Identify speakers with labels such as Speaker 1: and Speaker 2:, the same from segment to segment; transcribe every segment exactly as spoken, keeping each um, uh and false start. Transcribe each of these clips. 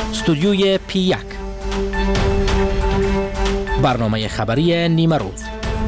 Speaker 1: استودیوی پی یک، برنامه خبری نیمه روز.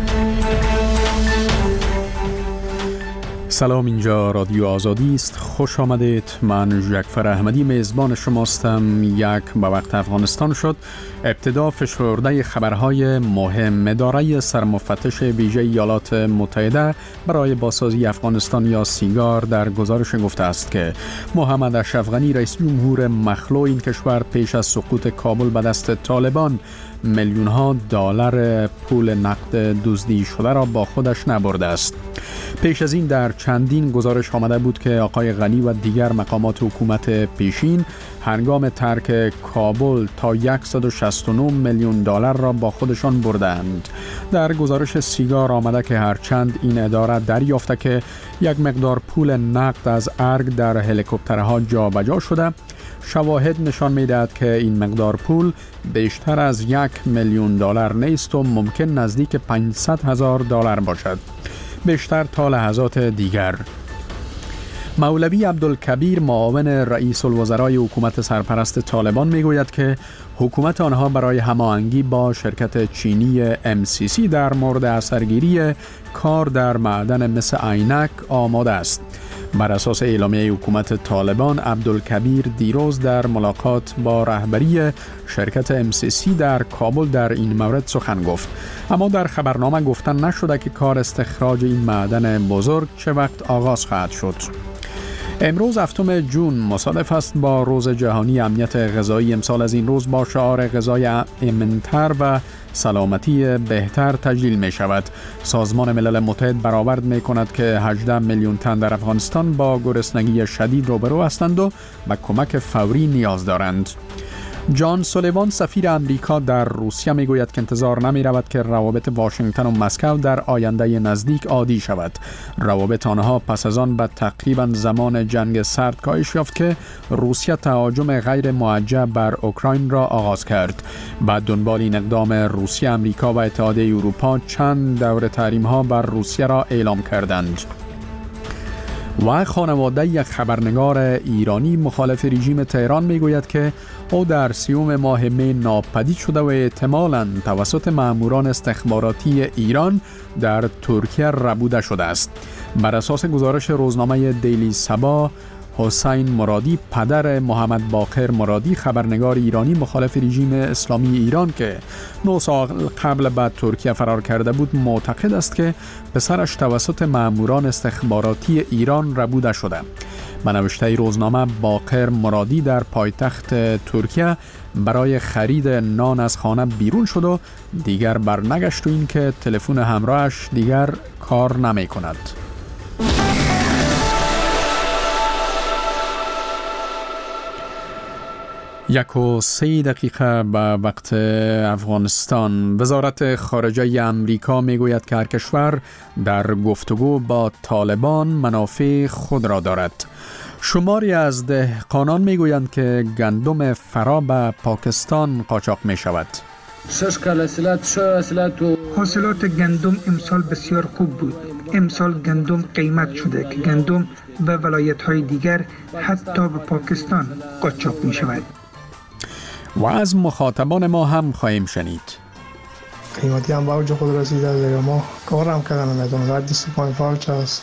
Speaker 2: سلام، اینجا رادیو آزادی است. خوش آمدید. من جعفر احمدی میزبان شماستم. یک به وقت افغانستان شد. ابتدا فشرده خبرهای مهم. اداره سرمفتش ویژه ایالات متحده برای بازسازی افغانستان یا سیگار در گزارش گفته است که محمد اشرف غنی رئیس جمهور مخلوع این کشور پیش از سقوط کابل به دست طالبان میلیون ها دلار پول نقد دزدی شده را با خودش نبرده است. پیش از این در چندین گزارش آمده بود که آقای غنی و دیگر مقامات حکومت پیشین هنگام ترک کابل تا صد و شصت و نه میلیون دلار را با خودشان بردند. در گزارش سیگار آمده که هرچند این اداره دریافته که یک مقدار پول نقد از ارگ در هلیکوپترها جابجا شده، شواهد نشان می‌دهد که این مقدار پول بیشتر از یک میلیون دلار نیست و ممکن نزدیک پانصد هزار دلار باشد. بیشتر تا لحظات دیگر. مولوی عبدالکبیر معاون رئیس الوزرای حکومت سرپرست طالبان میگوید که حکومت آنها برای هماهنگی با شرکت چینی ام سی سی در مورد اثرگیری کار در معدن مس عینک آماده است. بر اساس اعلامیه حکومت طالبان، عبدالکبیر دیروز در ملاقات با رهبری شرکت ام سی سی در کابل در این مورد سخن گفت. اما در خبرنامه گفتن نشده که کار استخراج این معدن بزرگ چه وقت آغاز خواهد شد. امروز هفتم ژوئن مصادف است با روز جهانی امنیت غذایی. امسال از این روز با شعار غذای امن‌تر و سلامتی بهتر تجلیل می شود. سازمان ملل متحد برآورد می کند که هجده میلیون تن در افغانستان با گرسنگی شدید روبرو هستند و به کمک فوری نیاز دارند. جان سولیوان سفیر امریکا در روسیه می گوید که انتظار نمی رود که روابط واشنگتن و مسکو در آینده نزدیک عادی شود. روابط آنها پس از آن به تقریبا زمان جنگ سرد کاهش یافت که روسیه تهاجم غیر موجه بر اوکراین را آغاز کرد. بعد دنبال این اقدام روسیه، امریکا و اتحادیه اروپا چند دوره تحریم ها بر روسیه را اعلام کردند. و خانواده یک خبرنگار ایرانی مخالف رژیم تهران میگوید که او در سیوم ماه می ناپدید شده و احتمالاً توسط ماموران استخباراتی ایران در ترکیه ربوده شده است. بر اساس گزارش روزنامه دیلی صباح، حسین مرادی پدر محمد باقر مرادی، خبرنگار ایرانی مخالف رژیم اسلامی ایران که نه سال قبل به ترکیه فرار کرده بود، معتقد است که پسرش توسط ماموران استخباراتی ایران ربوده شده. به نوشته روزنامه، باقر مرادی در پایتخت ترکیه برای خرید نان از خانه بیرون شد و دیگر برنگشت و این که تلفن همراهش دیگر کار نمی کند. یک و سه دقیقه به وقت افغانستان. وزارت خارجه امریکا میگوید که هر کشور در گفتگو با طالبان منافع خود را دارد. شماری از دهقانان میگویند که گندم فرا به پاکستان قاچاق می شود.
Speaker 3: حاصلات گندم امسال بسیار خوب بود. امسال گندم قیمت شده که گندم به ولایت‌های دیگر حتی به پاکستان قاچاق می شود.
Speaker 2: و از مخاطبان ما هم خواهیم شنید.
Speaker 4: قیمتی هم به اوج خود رسیده دیگه. ما کارم کردن ندارم. رد بیست و پنج فاوچ است.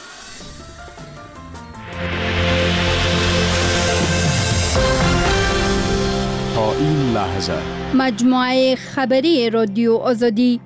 Speaker 2: تا این لحظه
Speaker 5: مجموعه خبری رادیو آزادی.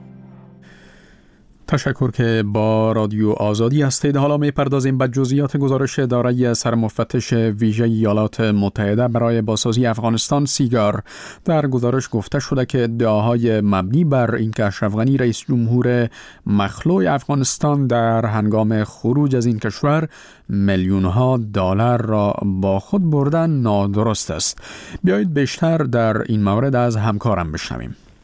Speaker 2: تشکر که با رادیو آزادی هستید. حالا می‌پردازیم به جزئیات گزارش اداره سرمفتش ویژه ایالات متحده برای بازسازی افغانستان سیگار. در گزارش گفته شده که ادعاهای مبنی بر اینکه اشرف غنی رئیس جمهور مخلوع افغانستان در هنگام خروج از این کشور میلیون‌ها دلار را با خود بردن نادرست است. بیایید بیشتر در این مورد از همکارم بشنویم.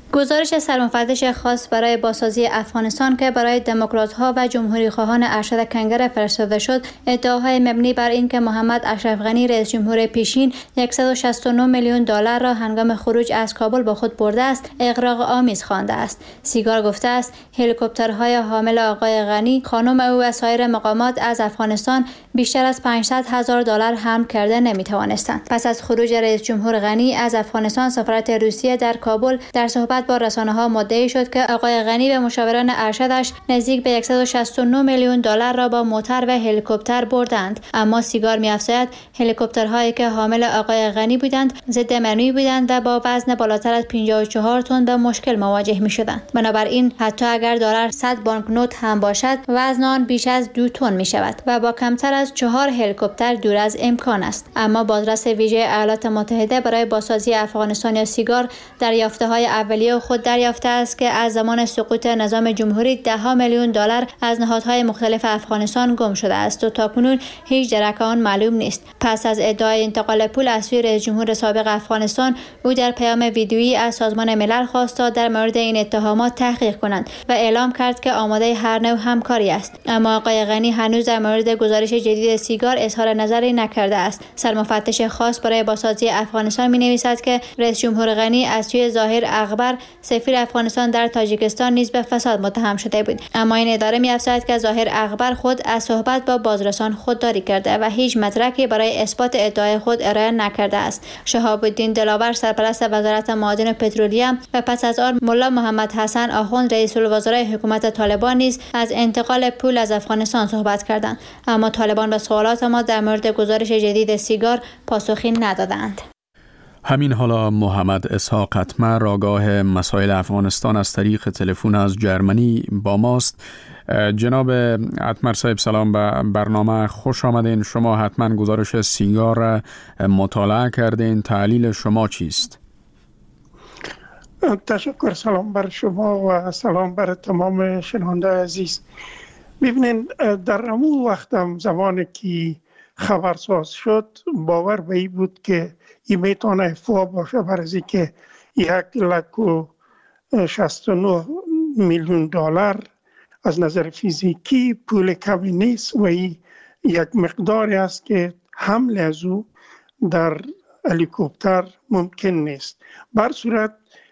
Speaker 6: گزارش سرمفتش خاص برای بازسازی افغانستان که برای دموکرات‌ها و جمهوری‌خواهان ارشد کنگره فرستاده شد، ادعاهای مبنی بر اینکه محمد اشرف غنی رئیس جمهور پیشین صد و شصت و نه میلیون دلار را هنگام خروج از کابل با خود برده است، اغراق آمیز خوانده است. سیگار گفته است هلیکوپترهای حامل آقای غنی، خانم او و سایر مقامات از افغانستان بیشتر از پانصد هزار دلار حمل کرده نمی‌توانستند. پس از خروج رئیس جمهور غنی از افغانستان، سفارت روسیه در کابل در صحبت با رسانه‌ها مدعی شد که آقای غنی به مشاوران ارشدش نزدیک به صد و شصت و نه میلیون دلار را با موتر و هلیکوپتر بردند. اما سیگار می‌افزاید هلیکوپترهایی که حامل آقای غنی بودند ضد منوی بودند و با وزن بالاتر از پنجاه و چهار تن به مشکل مواجه می‌شدند. بنابراین حتی اگر دلار صد بانکنوت هم باشد، وزن آن بیش از دو تن می‌شود و با کمتر از چهار هلیکوپتر دور از امکان است. اما بازرس ویژه ایالات متحده برای بازسازی افغانستان یا سیگار در یافته‌های اولیه خود دریافته است که از زمان سقوط نظام جمهوری ده ها میلیون دلار از نهادهای مختلف افغانستان گم شده است و تاکنون هیچ درک آن معلوم نیست. پس از ادعای انتقال پول از سوی رئیس جمهور سابق افغانستان، او در پیام ویدیویی از سازمان ملل خواست تا در مورد این اتهامات تحقیق کنند و اعلام کرد که آماده هر نوع همکاری است. اما آقای غنی هنوز در مورد گزارش جدید سیگار اظهار نظری نکرده است. سرمفتش خاص برای بازسازی افغانستان می‌نویسد که رئیس جمهور غنی از سوی ظاهر اغبر، سفیر افغانستان در تاجیکستان، نیز به فساد متهم شده بود. اما این اداره می‌افزاید که ظاهر اغبر خود از صحبت با بازرسان خودداری کرده و هیچ مدرکی برای اثبات ادعای خود ارائه نکرده است. شهاب الدین دلاور، سرپرست وزارت معادن و پترولیوم، و پس از آن ملا محمد حسن آخوند، رئیس الوزرای حکومت طالبان، نیز از انتقال پول از افغانستان صحبت کردند. اما طالبان به سوالات ما در مورد گزارش جدید سیگار پاسخی ندادند.
Speaker 2: همین حالا محمد اسحاق اتمر، آگاه مسائل افغانستان، از طریق تلفن از جرمنی با ماست. جناب اتمر صاحب، سلام به برنامه، خوش آمدین. شما حتما گزارش سیگار را مطالعه کردین، تحلیل شما چیست؟
Speaker 7: تشکر. سلام بر شما و سلام بر تمام شنونده عزیز. ببینین، در همون وقتم زمانی که خبرساز شد، باور به این بود که این میتونه افوا باشه، برای که یک لک و شصت و نه میلیون دلار از نظر فیزیکی پول کمی نیست و این یک مقداری است که حمل از او در هلیکوپتر ممکن نیست. بر صورت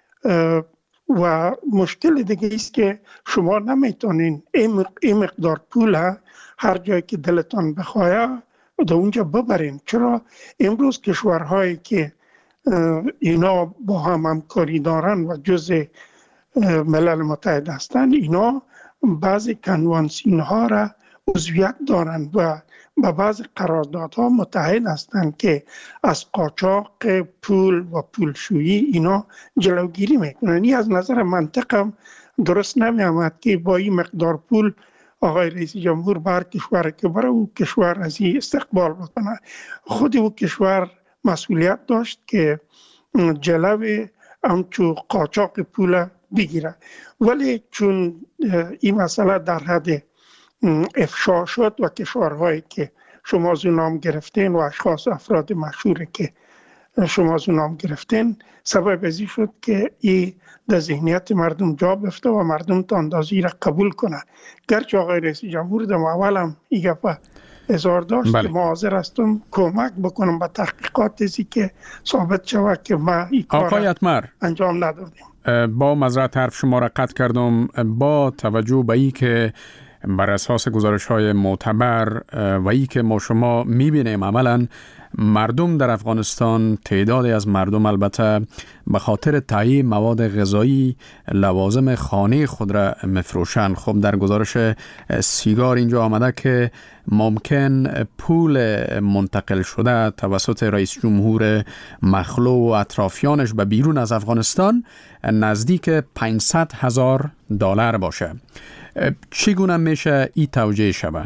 Speaker 7: و مشکل دیگه است که شما نمیتونین این مقدار پول هر جایی که دلتان بخواه در اونجا ببرین. چرا امروز کشورهایی که اینا با هم همکاری دارن و جزء ملل متحد هستند، اینا بعضی کنوانسیون ها را عضویت دارند و با بعضی قراردادها متحد هستند که از قاچاق پول و پولشویی اینا جلوگیری میکنن. این از نظر منطقم درست نمی آمد که با این مقدار پول آقای رئیس جمهور بر کشور که برای او کشور از این استقبال بکنه. خود او کشور مسئولیت داشت که جلوی همچو قاچاق پول بگیره، ولی چون این مسئله در حد افشا شد و کشورهایی که شما از نام گرفتین و اشخاص افراد مشهوری که شما از نام گرفتین، سبب ازی شد که این در ذهنیت مردم جا بفته و مردم تا اندازی را قبول کنه. گرچه آقای رئیس جمهور در اولم این گفت اظهار داشت بله. که ما حاضر هستم کمک بکنم به تحقیقات ازی که ثابت شود که ما این کار انجام ندادیم.
Speaker 2: با معذرت حرف شما را قطع کردم. با توجه به این که بر اساس گزارش‌های معتبر و ای که ما شما می‌بینیم عملاً مردم در افغانستان، تعدادی از مردم البته به خاطر تهیه مواد غذایی لوازم خانه خود را مفروشن. خب در گزارش سیگار اینجا آمده که ممکن پول منتقل شده توسط رئیس جمهور مخلوع و اطرافیانش به بیرون از افغانستان نزدیک پانصد هزار دلار باشه. چگونه میشه این توجیه شده؟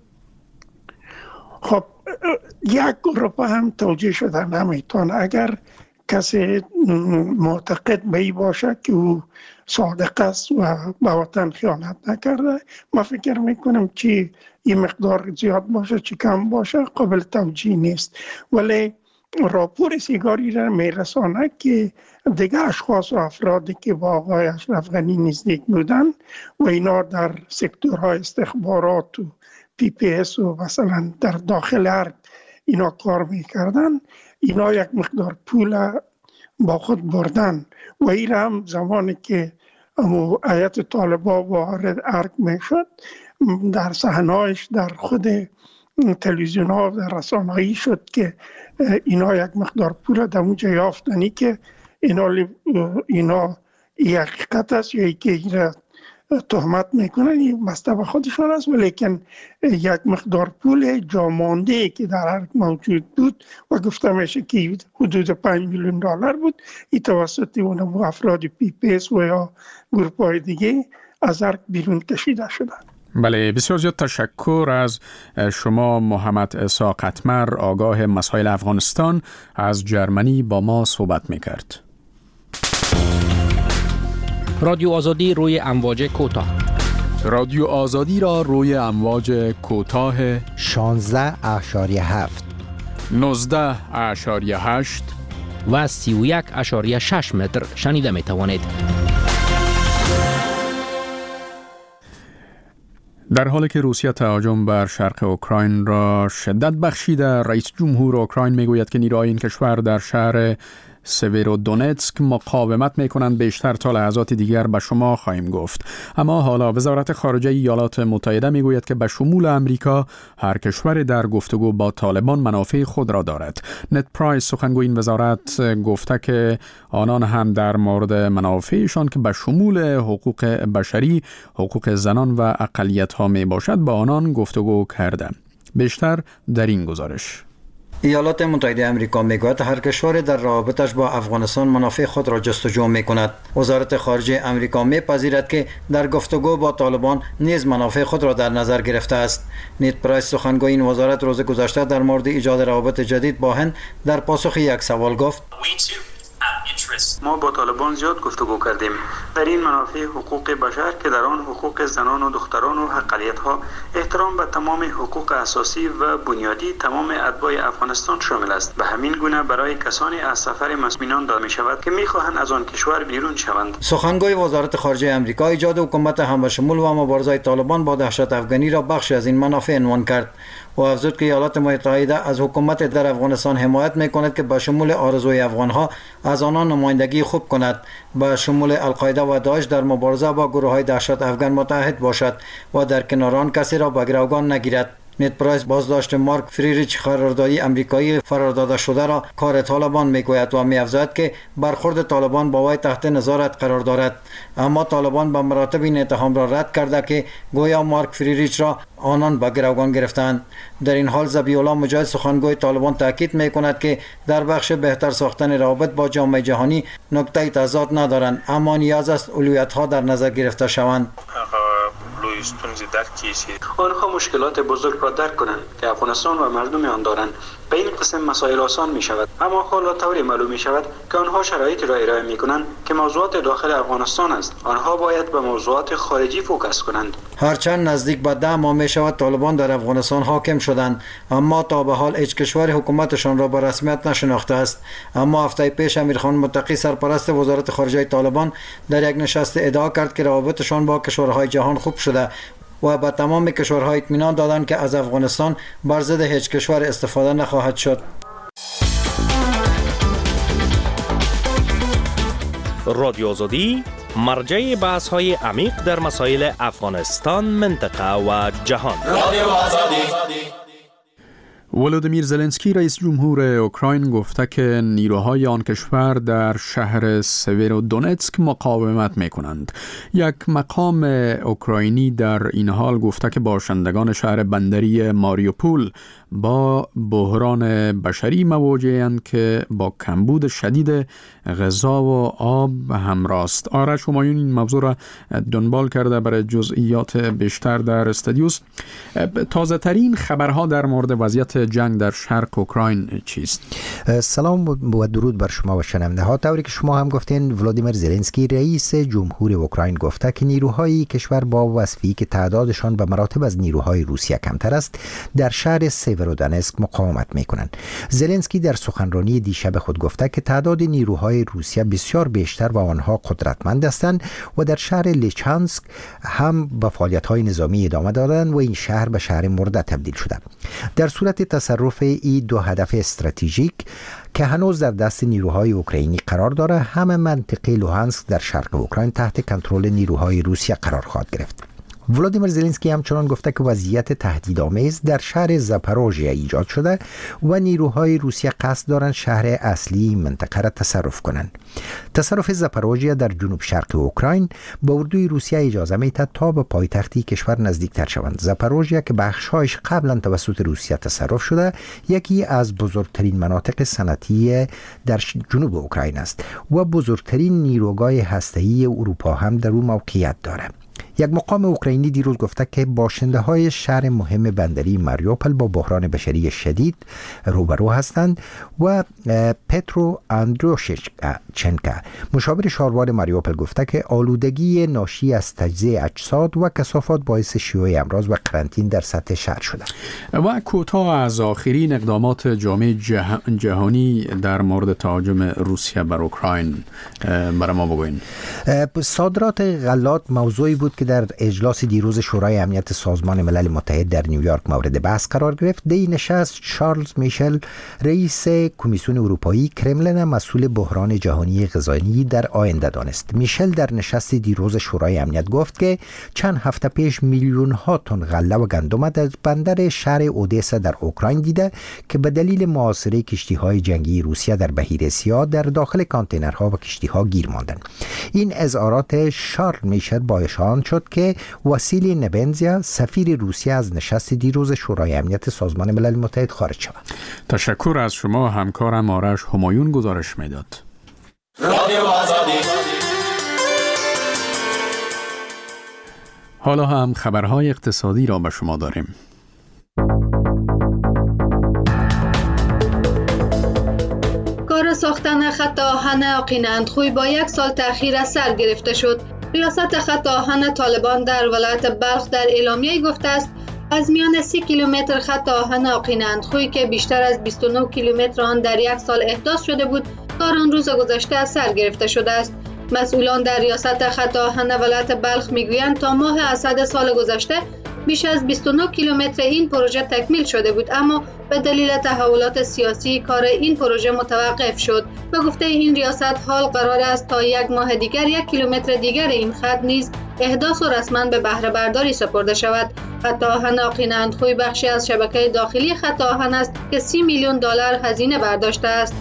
Speaker 7: خب یک گروه هم توجیه شده نمیتونه. اگر کسی معتقد به این باشه که او صادق است و به وطن خیانت نکرده، ما فکر میکنم که این مقدار زیاد باشه چی کم باشه قابل توجیه نیست. ولی راپور سیگاری را میرسانه که دیگه اشخاص و افرادی که با آقای اشرف غنی نزدیک بودن و اینا در سکتورهای استخبارات و پی پی اس و مثلا در داخل ارگ اینا کار میکردن، اینا یک مقدار پول با خود بردن و این هم زمانی که هیئت طالبان وارد ارگ میشد در صحنه‌اش در خود تلویزیون ها و رسانه‌ای شد که اینا یک مقدار پول در اونجا یافتنی که اینا اینا یک حقیقت است یا که اینا تهمت میکنن، این بسته به خودشان است، ولیکن یک مقدار پول جامانده که در ارگ موجود بود و گفته میشه که حدود پنج میلیون دلار بود، این توسط اون افراد پی پی اس و یا گروپ های دیگه از ارگ بیرون کشیده شدن.
Speaker 2: بله، بسیار زیاد تشکر از شما محمد عیسی قطمر، آگاه مسائل افغانستان از جرمنی با ما صحبت میکرد.
Speaker 1: رادیو آزادی روی امواج کوتاه.
Speaker 2: رادیو آزادی را روی امواج کوتاه
Speaker 8: شانزده اشاریه هفت،
Speaker 2: نوزده اشاریه هشت
Speaker 1: و سی و یک اشاریه شش متر شنیده می توانید.
Speaker 2: در حالی که روسیه تهاجم بر شرق اوکراین را شدت بخشیده، رئیس جمهور اوکراین میگوید که نیروهای این کشور در شهر سویرودونتسک مقاومت میکنند. بیشتر تا لحظات دیگر به شما خواهیم گفت. اما حالا وزارت خارجه ایالات متحده میگوید که به شمول امریکا هر کشور در گفتگو با طالبان منافع خود را دارد. نت پرایس سخنگوی این وزارت گفته که آنان هم در مورد منافعشان که به شمول حقوق بشری، حقوق زنان و اقلیت ها می باشد با آنان گفتگو کرده. بیشتر در این گزارش.
Speaker 9: ایالات متحده آمریکا میگوید هر کشور در رابطش با افغانستان منافع خود را جستجو میکند. وزارت خارجه آمریکا میپذیرد که در گفتگو با طالبان نیز منافع خود را در نظر گرفته است. نیت پرایس سخنگوی این وزارت روز گذشته در مورد ایجاد روابط جدید با هند در پاسخ یک سوال گفت:
Speaker 10: ما با طالبان زیاد گفتگو کردیم در این منافع حقوق بشر که در آن حقوق زنان و دختران و اقلیت‌ها، احترام به تمام حقوق اساسی و بنیادی تمام اتباع افغانستان شامل است. به همین گونه برای کسانی از سفر مسئولان داده می شود که می‌خواهند از آن کشور بیرون شوند.
Speaker 9: سخنگوی وزارت خارجه آمریکا ایجاد حکومت همشمول و مبارزه طالبان با دهشت افغانی را بخشی از این منافع عنوان کرد و افزود که ایالات متحده از حکومت در افغانستان حمایت می‌کند که به شمول آرزوی افغان‌ها از آنان نمایندگی خوب کند، به شمول القاعده و داعش در مبارزه با گروه‌های دهشت افغان متحد باشد و در کنار آن کسی را به گروگان نگیرد. نیت پرایس بازداشت مارک فریریچ قراردادی آمریکایی فراداده شده را کار طالبان میگوید و می‌افزاید که برخورد طالبان با وی تحت نظارت قرار دارد. اما طالبان به مراتب این اتهام را رد کرده که گویا مارک فریریچ را آنان به گروگان گرفتند. در این حال ذبیح الله مجاهد سخنگوی طالبان تاکید می‌کند که در بخش بهتر ساختن روابط با جامعه جهانی نکته تضاد ندارند، اما نیاز است اولویت‌ها در نظر گرفته شوند.
Speaker 10: آنها مشکلات بزرگ را درک کنند که افغانستان و مردم آن دارند. به این قسم مسائل آسان می شود، اما حالا طوری معلوم می شود که آنها شرایطی را ارائه می کنند که موضوعات داخل افغانستان است. آنها باید به موضوعات خارجی فوکس کنند.
Speaker 9: هرچند نزدیک به ده ماه می شود طالبان در افغانستان حاکم شدند، اما تا به حال هیچ کشور حکومتشان را به رسمیت نشناخته است. اما هفته پیش امیرخان متقی سرپرست وزارت خارجه طالبان در یک نشست ادعا کرد که روابطشان با کشورهای جهان خوب شده و به تمام کشورها اطمینان دادند که از افغانستان بر ضد هیچ کشور استفاده نخواهد شد.
Speaker 1: رادیو آزادی مرجع بحث های عمیق در مسائل افغانستان، منطقه و جهان. رادیو آزادی.
Speaker 2: ولودیمیر زلنسکی رئیس جمهور اوکراین گفته که نیروهای آن کشور در شهر سویرودونتسک مقاومت می‌کنند. یک مقام اوکراینی در این حال گفته که باشندگان شهر بندری ماریوپول با بحران بشری مواجه‌اند که با کمبود شدید غذا و آب همراه است. آرش همایون این موضوع را دنبال کرده، برای جزئیات بیشتر در استودیوست. تازه ترین خبرها در مورد وضعیت جنگ در شرق اوکراین چیست؟
Speaker 8: سلام و درود بر شما و شنونده ها. طوری که شما هم گفتین، ولادیمیر زلنسکی رئیس جمهور اوکراین گفته که نیروهای کشور با وصفی که تعدادشان به مراتب از نیروهای روسیه کمتر است در شهر سیورودانسک مقاومت میکنند. زلنسکی در سخنرانی دیشب خود گفته که تعداد نیروهای روسیه بسیار بیشتر و آنها قدرتمند هستند و در شهر لیچانسک هم به فعالیت‌های نظامی ادامه دادن و این شهر به شهر مرده تبدیل شده. در صورت تصرف این دو هدف استراتژیک که هنوز در دست نیروهای اوکراینی قرار داره، همه منطقه لوهانسک در شرق اوکراین تحت کنترل نیروهای روسیه قرار خواهد گرفت. ولادیمیر زلنسکی همچنان گفته که وضعیت تهدیدآمیز در شهر زاپاروژیا ایجاد شده و نیروهای روسیه قصد دارند شهر اصلی منطقه را تصرف کنند. تصرف زاپاروژیا در جنوب شرق اوکراین به اردوی روسیه اجازه میدهد تا به پایتختی کشور نزدیکتر شوند. زاپاروژیا که بخش‌هایش قبلا توسط روسیه تصرف شده، یکی از بزرگترین مناطق صنعتی در جنوب اوکراین است و بزرگترین نیروگاه هسته‌ای اروپا هم در او موقعیت دارد. یک مقام اوکراینی دیروز گفته که باشنده های شهر مهم بندری ماریوپل با بحران بشری شدید روبرو هستند و پترو اندروشچنکا مشاور شهردار ماریوپل گفته که آلودگی ناشی از تجزیه اجساد و کثافات باعث شیوع امراض و قرنطینه در سطح شهر شده.
Speaker 2: و کوتاه از آخرین اقدامات جامعه جهانی در مورد تهاجم روسیه بر اوکراین برای ما بگوین.
Speaker 8: صادرات غلات موضوعی بود که در اجلاس دیروز شورای امنیت سازمان ملل متحد در نیویورک مورد بحث قرار گرفت. در این نشست چارلز میشل رئیس کمیسیون اروپایی کرملین مسئول بحران جهانی غذایی در آینده دانست. میشل در نشست دیروز شورای امنیت گفت که چند هفته پیش میلیون ها تن غله و گندم در بندر شهر اودسا در اوکراین دیده که به دلیل محاصره کشتی‌های جنگی روسیه در بحیره سیاه در داخل کانتینرها و کشتی‌ها گیر ماندند. این اظهارات شارل میشل باعث آن شد که واسیلی نبنزیا سفیر روسیه از نشست دیروز شورای امنیت سازمان ملل متحد خارج شود.
Speaker 2: تشکر از شما. همکارم آرش همایون گزارش میداد. رادیو آزادی. حالا هم خبرهای اقتصادی را به شما داریم.
Speaker 11: کار ساختن خط آهن آقین‌اندخوی با یک سال تأخیر از سر گرفته شد. ریاست خط آهن طالبان در ولایت بلخ در اعلامیه گفته است از میان سی کیلومتر خط آهن آقین‌اندخوی که بیشتر از بیست و نه کیلومتر آن در یک سال احداث شده بود، کار آن روز گذشته از سر گرفته شده است. مسئولان در ریاست خط آهن ولایت بلخ میگویند تا ماه اسد سال گذشته بیش از بیست و نه کیلومتر این پروژه تکمیل شده بود، اما به دلیل تحولات سیاسی کار این پروژه متوقف شد. به گفته این ریاست حال قرار است تا یک ماه دیگر یک کیلومتر دیگر این خط نیز احداث و رسما به بهره برداری سپرده شود. خط آهن آقین‌اندخوی بخشی از شبکه داخلی خط آهن است که سی میلیون دلار هزینه برداشته است.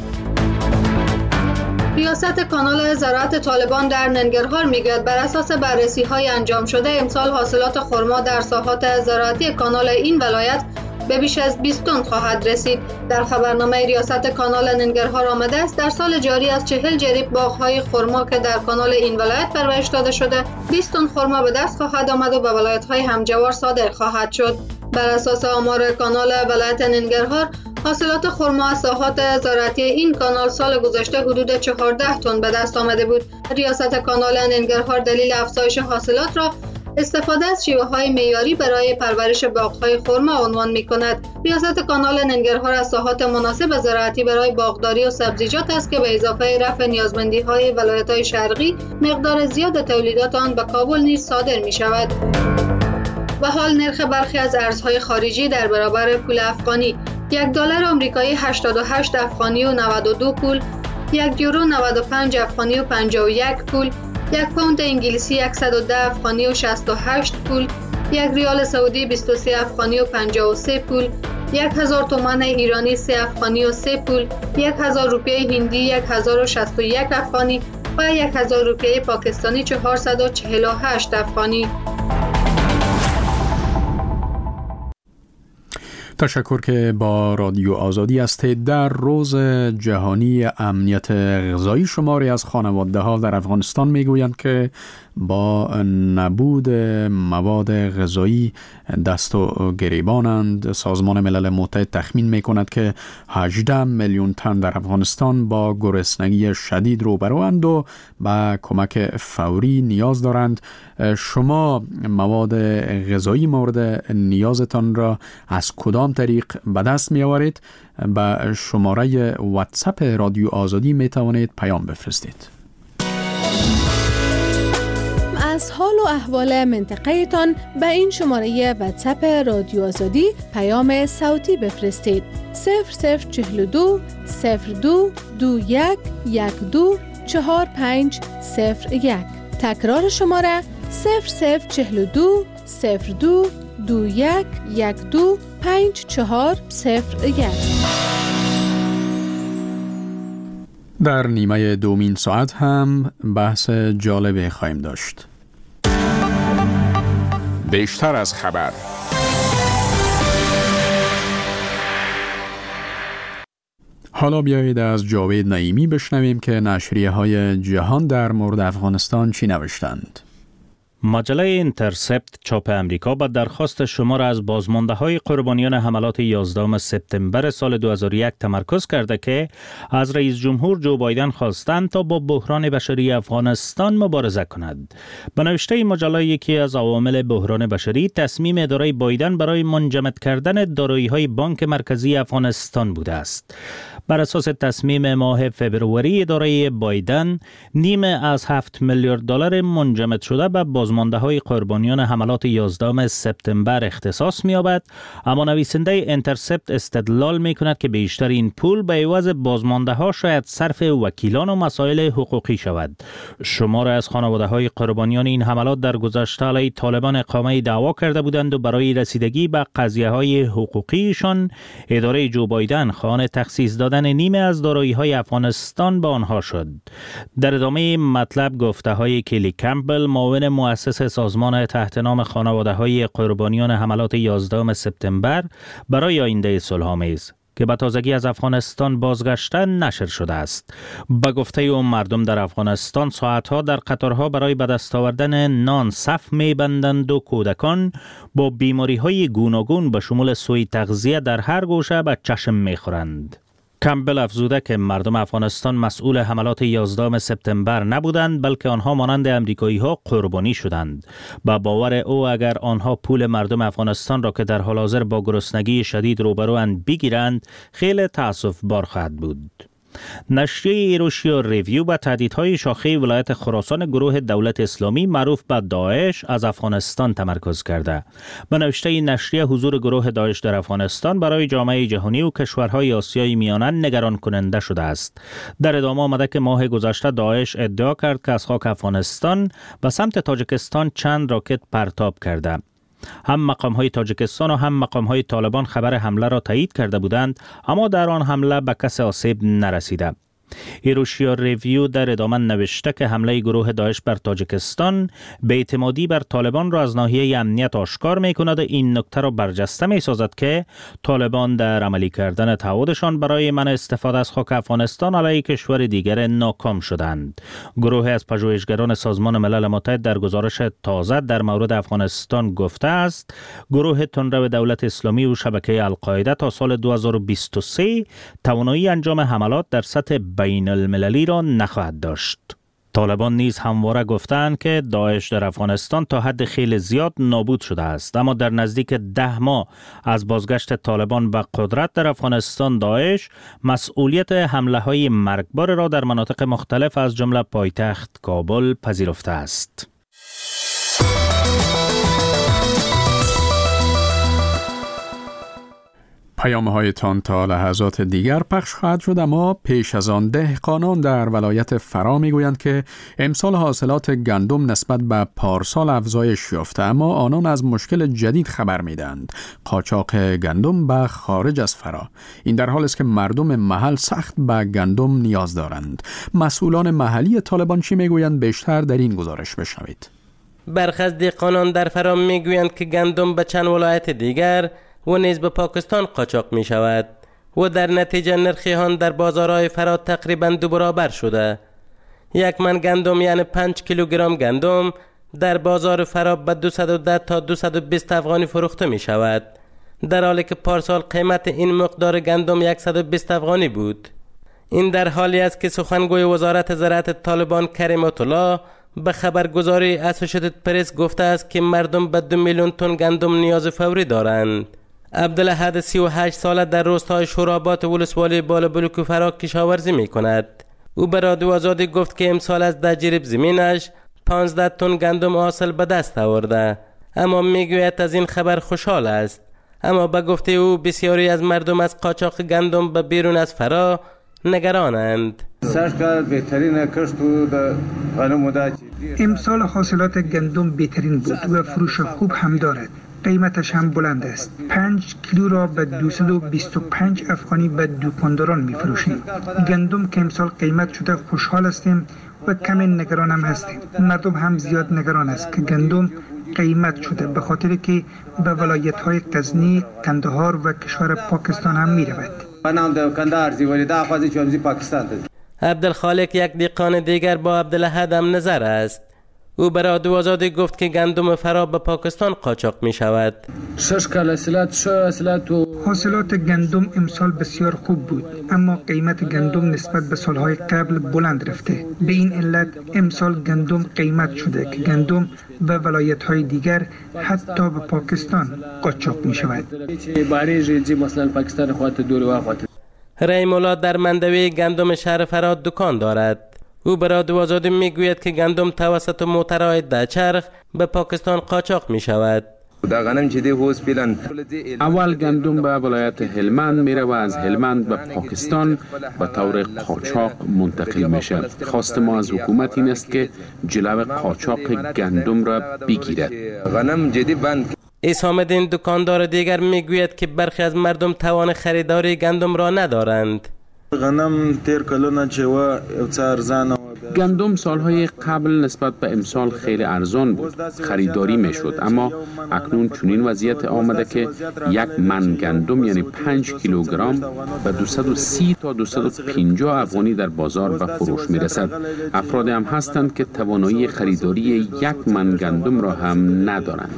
Speaker 11: ریاست کانال زراعت طالبان در ننگرهار میگوید بر اساس بررسی‌های انجام شده امسال حاصلات خرما در ساحات زراعتی کانال این ولایت به بیش از بیست تن خواهد رسید. در خبرنامه ریاست کانال ننگرهار آمده است در سال جاری از چهل جریب باغ‌های خرما که در کانال این ولایت پرورش داده شده، بیست تن خرما به دست خواهد آمد و به ولایت‌های همجوار صادر خواهد شد. بر اساس آمار کانال ولایت ننگرهار، حاصلات خرما از ساحات زراعتی این کانال سال گذشته حدود چهارده تن به دست آمده بود. ریاست کانال ننگرهار دلیل افزایش حاصلات را استفاده از شیوه‌های معیاری برای پرورش باغ‌های خرما عنوان می‌کند. ریاست کانال ننگرهار از ساحات مناسب زراعتی برای باغداری و سبزیجات است که به اضافه رفع نیازمندی‌های ولایت‌های شرقی، مقدار زیاد تولیدات آن به کابل نیز صادر می‌شود. و حال نرخ برخی از ارزهای خارجی در برابر پول افغانی: یک دلار آمریکایی هشتاد و هشت افغانی و نود و دو پول، یک یورو نود و پنج افغانی و پنجاه و یک پول، یک پوند انگلیسی صد و ده افغانی و شصت و هشت پول، یک ریال سعودی بیست و سه افغانی و پنجاه و سه پول، یک هزار تومان ایرانی سه افغانی و سه پول، یک هزار روپیه هندی یک هزار و شصت و یک افغانی و یک هزار روپیه پاکستانی چهارصد و چهل و هشت افغانی.
Speaker 2: تشکر که با رادیو آزادی هستید. در روز جهانی امنیت غذایی شماری از خانواده ها در افغانستان میگویند که با نبود مواد غذایی دست و گریبانند. سازمان ملل متحد تخمین می کند که هجده میلیون تن در افغانستان با گرسنگی شدید روبروند و به کمک فوری نیاز دارند. شما مواد غذایی مورد نیازتان را از کدام طریق به دست می آورید؟ به شماره واتساپ رادیو آزادی می توانید پیام بفرستید.
Speaker 12: از حال و احوال منطقه تان به این شماره واتساپ رادیو آزادی پیام صوتی بفرستید. صفر صفر چهل و دو صفر دو دو یک یک دو چهار پنج صفر یک. تکرار شماره صفر صفر چهل و دو صفر دو دو یک یک دو پنج چهار صفر یک.
Speaker 2: در نیمه دومین ساعت هم بحث جالبی خواهیم داشت.
Speaker 13: بیشتر از خبر.
Speaker 2: حالا بیایید از جاوید نعیمی بشنویم که نشریه های جهان در مورد افغانستان چی نوشتند.
Speaker 1: مجله اینترسپت چاپ امریکا به درخواست شمار از بازمانده های قربانیان حملات یازدهم سپتامبر سال دو هزار و یک تمرکز کرده که از رئیس جمهور جو بایدن خواستند تا با بحران بشری افغانستان مبارزه کند. به نوشته این مجله یکی از عوامل بحران بشری تصمیم اداره بایدن برای منجمد کردن دارایی های بانک مرکزی افغانستان بوده است. بر اساس تصمیم ماه فبروری اداره بایدن، نیمه از هفت میلیارد دلار منجمد شده به بازمانده های قربانیان حملات یازدهم سپتامبر اختصاص می‌یابد، اما نویسنده اینترسپت استدلال می‌کند که بیشتر این پول به عوض بازمانده ها شاید صرف وکیلان و مسائل حقوقی شود. شمار از خانواده های قربانیان این حملات در گذشته علیه طالبان اقامه دعوا کرده بودند و برای رسیدگی به قضیه های حقوقیشان اداره جو بایدن خواهان تخصیص دادن نیمه از دارایی‌های افغانستان به آنها شد. در ادامه مطلب گفته های کلی کمپبل، معاون مؤسس سازمان تحت نام خانواده‌های قربانیان حملات یازدهم سپتامبر برای آینده صلح‌آمیز که به تازگی از افغانستان بازگشتن نشر شده است. به گفته او مردم در افغانستان ساعتها در قطارها برای به دست آوردن نان صف می‌بندند و کودکان با بیماری‌های گوناگون به شمول سوء تغذیه در هر گوشه به چشم می‌خورند. کمبل افزوده که مردم افغانستان مسئول حملات یازدهم سپتامبر نبودند، بلکه آنها مانند امریکایی‌ها قربانی شدند. با باور او اگر آنها پول مردم افغانستان را که در حال حاضر با گرسنگی شدید روبروند بگیرند، خیلی تأسف بار خواهد بود. نشریه ایروشیا ریویو به تهدیدهای شاخه ولایت خراسان گروه دولت اسلامی معروف به داعش از افغانستان تمرکز کرده. به نوشته این نشریه حضور گروه داعش در افغانستان برای جامعه جهانی و کشورهای آسیای میانه نگران کننده شده است. در ادامه آمده که ماه گذشته داعش ادعا کرد که از خاک افغانستان به سمت تاجیکستان چند راکت پرتاب کرده. هم مقام های تاجیکستان و هم مقام های طالبان خبر حمله را تایید کرده بودند، اما در آن حمله به کسی آسیب نرسیده. ایروشیا ریویو در ادامه نوشته که حمله گروه داعش بر تاجیکستان بی‌اعتمادی بر طالبان را از ناحیه امنیت آشکار می کند و این نکته را برجسته می سازد که طالبان در عملی کردن تعهدشان برای منع استفاده از خاک افغانستان علیه کشور دیگر ناکام شدند. گروه از پژوهشگران سازمان ملل متحد در گزارش تازه در مورد افغانستان گفته است گروه تندرو دولت اسلامی و شبکه القاعده تا سال دو هزار و بیست و سه توانایی انجام حملات در سطح بین المللی را نخواهد داشت. طالبان نیز همواره گفتند که داعش در افغانستان تا حد خیلی زیاد نابود شده است، اما در نزدیک ده ماه از بازگشت طالبان به قدرت در افغانستان داعش مسئولیت حمله های مرگبار را در مناطق مختلف از جمله پایتخت کابل پذیرفته است.
Speaker 2: پیام‌هایتان تا لحظات دیگر پخش خواهد شد، اما پیش از آن دهقانان در ولایت فرا میگویند که امسال حاصلات گندم نسبت به پارسال افزایش یافته، اما آنان از مشکل جدید خبر میدهند: قاچاق گندم به خارج از فرا. این در حالی است که مردم محل سخت به گندم نیاز دارند. مسئولان محلی طالبان چی میگویند؟ بیشتر در این گزارش بشنوید.
Speaker 14: برخی از دهقانان در فرا میگویند که گندم به چند ولایت دیگر و نیز به پاکستان قاچاق می شود و در نتیجه نرخ آن در بازارهای فرا تقریبا دو برابر شده. یک من گندم یعنی پنج کیلوگرم گندم در بازار فرا به دویست و ده تا دویست و بیست افغانی فروخته می شود، در حالی که پارسال قیمت این مقدار گندم صد و بیست افغانی بود. این در حالی است که سخنگوی وزارت زراعت طالبان کریم الله به خبرگزاری اسوسییتد پرس گفته است که مردم به دو میلیون تن گندم نیاز فوری دارند. عبدالاحد سی و هشت ساله در روستای شوراباد ولسوالی بالابلوک فرا کشاورزی می کند. او به رادیو آزادی گفت که امسال از ده جریب زمینش پانزده تن گندم حاصل به دست آورده، اما میگوید از این خبر خوشحال است. اما به گفته او بسیاری از مردم از قاچاق گندم به بیرون از فرا نگرانند.
Speaker 3: امسال حاصلات گندم بهترین بود و فروش خوب هم دارد. قیمتش هم بلند است. پنج کیلو را به دویست و بیست و پنج افغانی به دکانداران می فروشیم. گندم که امسال قیمت شده خوشحال هستیم و کمی نگران هم هستیم. مردم هم زیاد نگران است که گندم قیمت شده به خاطر که به ولایت های غزنی، کندهار و کشور پاکستان هم می رود.
Speaker 14: عبدالخالق یک دیقان دیگر با عبدالاحد هم نظر است. او به رادیو آزادی گفت که گندم فرا به پاکستان قاچاق می شود.
Speaker 3: حاصلات گندم امسال بسیار خوب بود، اما قیمت گندم نسبت به سالهای قبل بلند رفته. به این علت امسال گندم قیمت شده که گندم به ولایت های دیگر حتی به پاکستان قاچاق می شود.
Speaker 14: رحیم الله در مندوی گندم شهر فرا دکان دارد. او به رادیو آزادی میگوید که گندم توسط موترهای دچرخ به پاکستان قاچاق می شود.
Speaker 13: اول گندم به ولایت هلمند میره و از هلمند به پاکستان به طور قاچاق منتقل میشه. خواست ما از حکومت این است که جلو قاچاق گندم را بگیرد.
Speaker 14: عیسی الدین دکاندار دیگر میگوید که برخی از مردم توان خریداری گندم را ندارند.
Speaker 13: گندم سالهای قبل نسبت به امسال خیلی ارزان بود، خریداری میشد، اما اکنون چنین وضعیت آمده که یک من گندم یعنی پنج کیلوگرم به دویست و سی تا دویست و پنجاه افغانی در بازار به فروش میرسد. افراد هم هستند که توانایی خریداری یک من گندم را هم ندارند.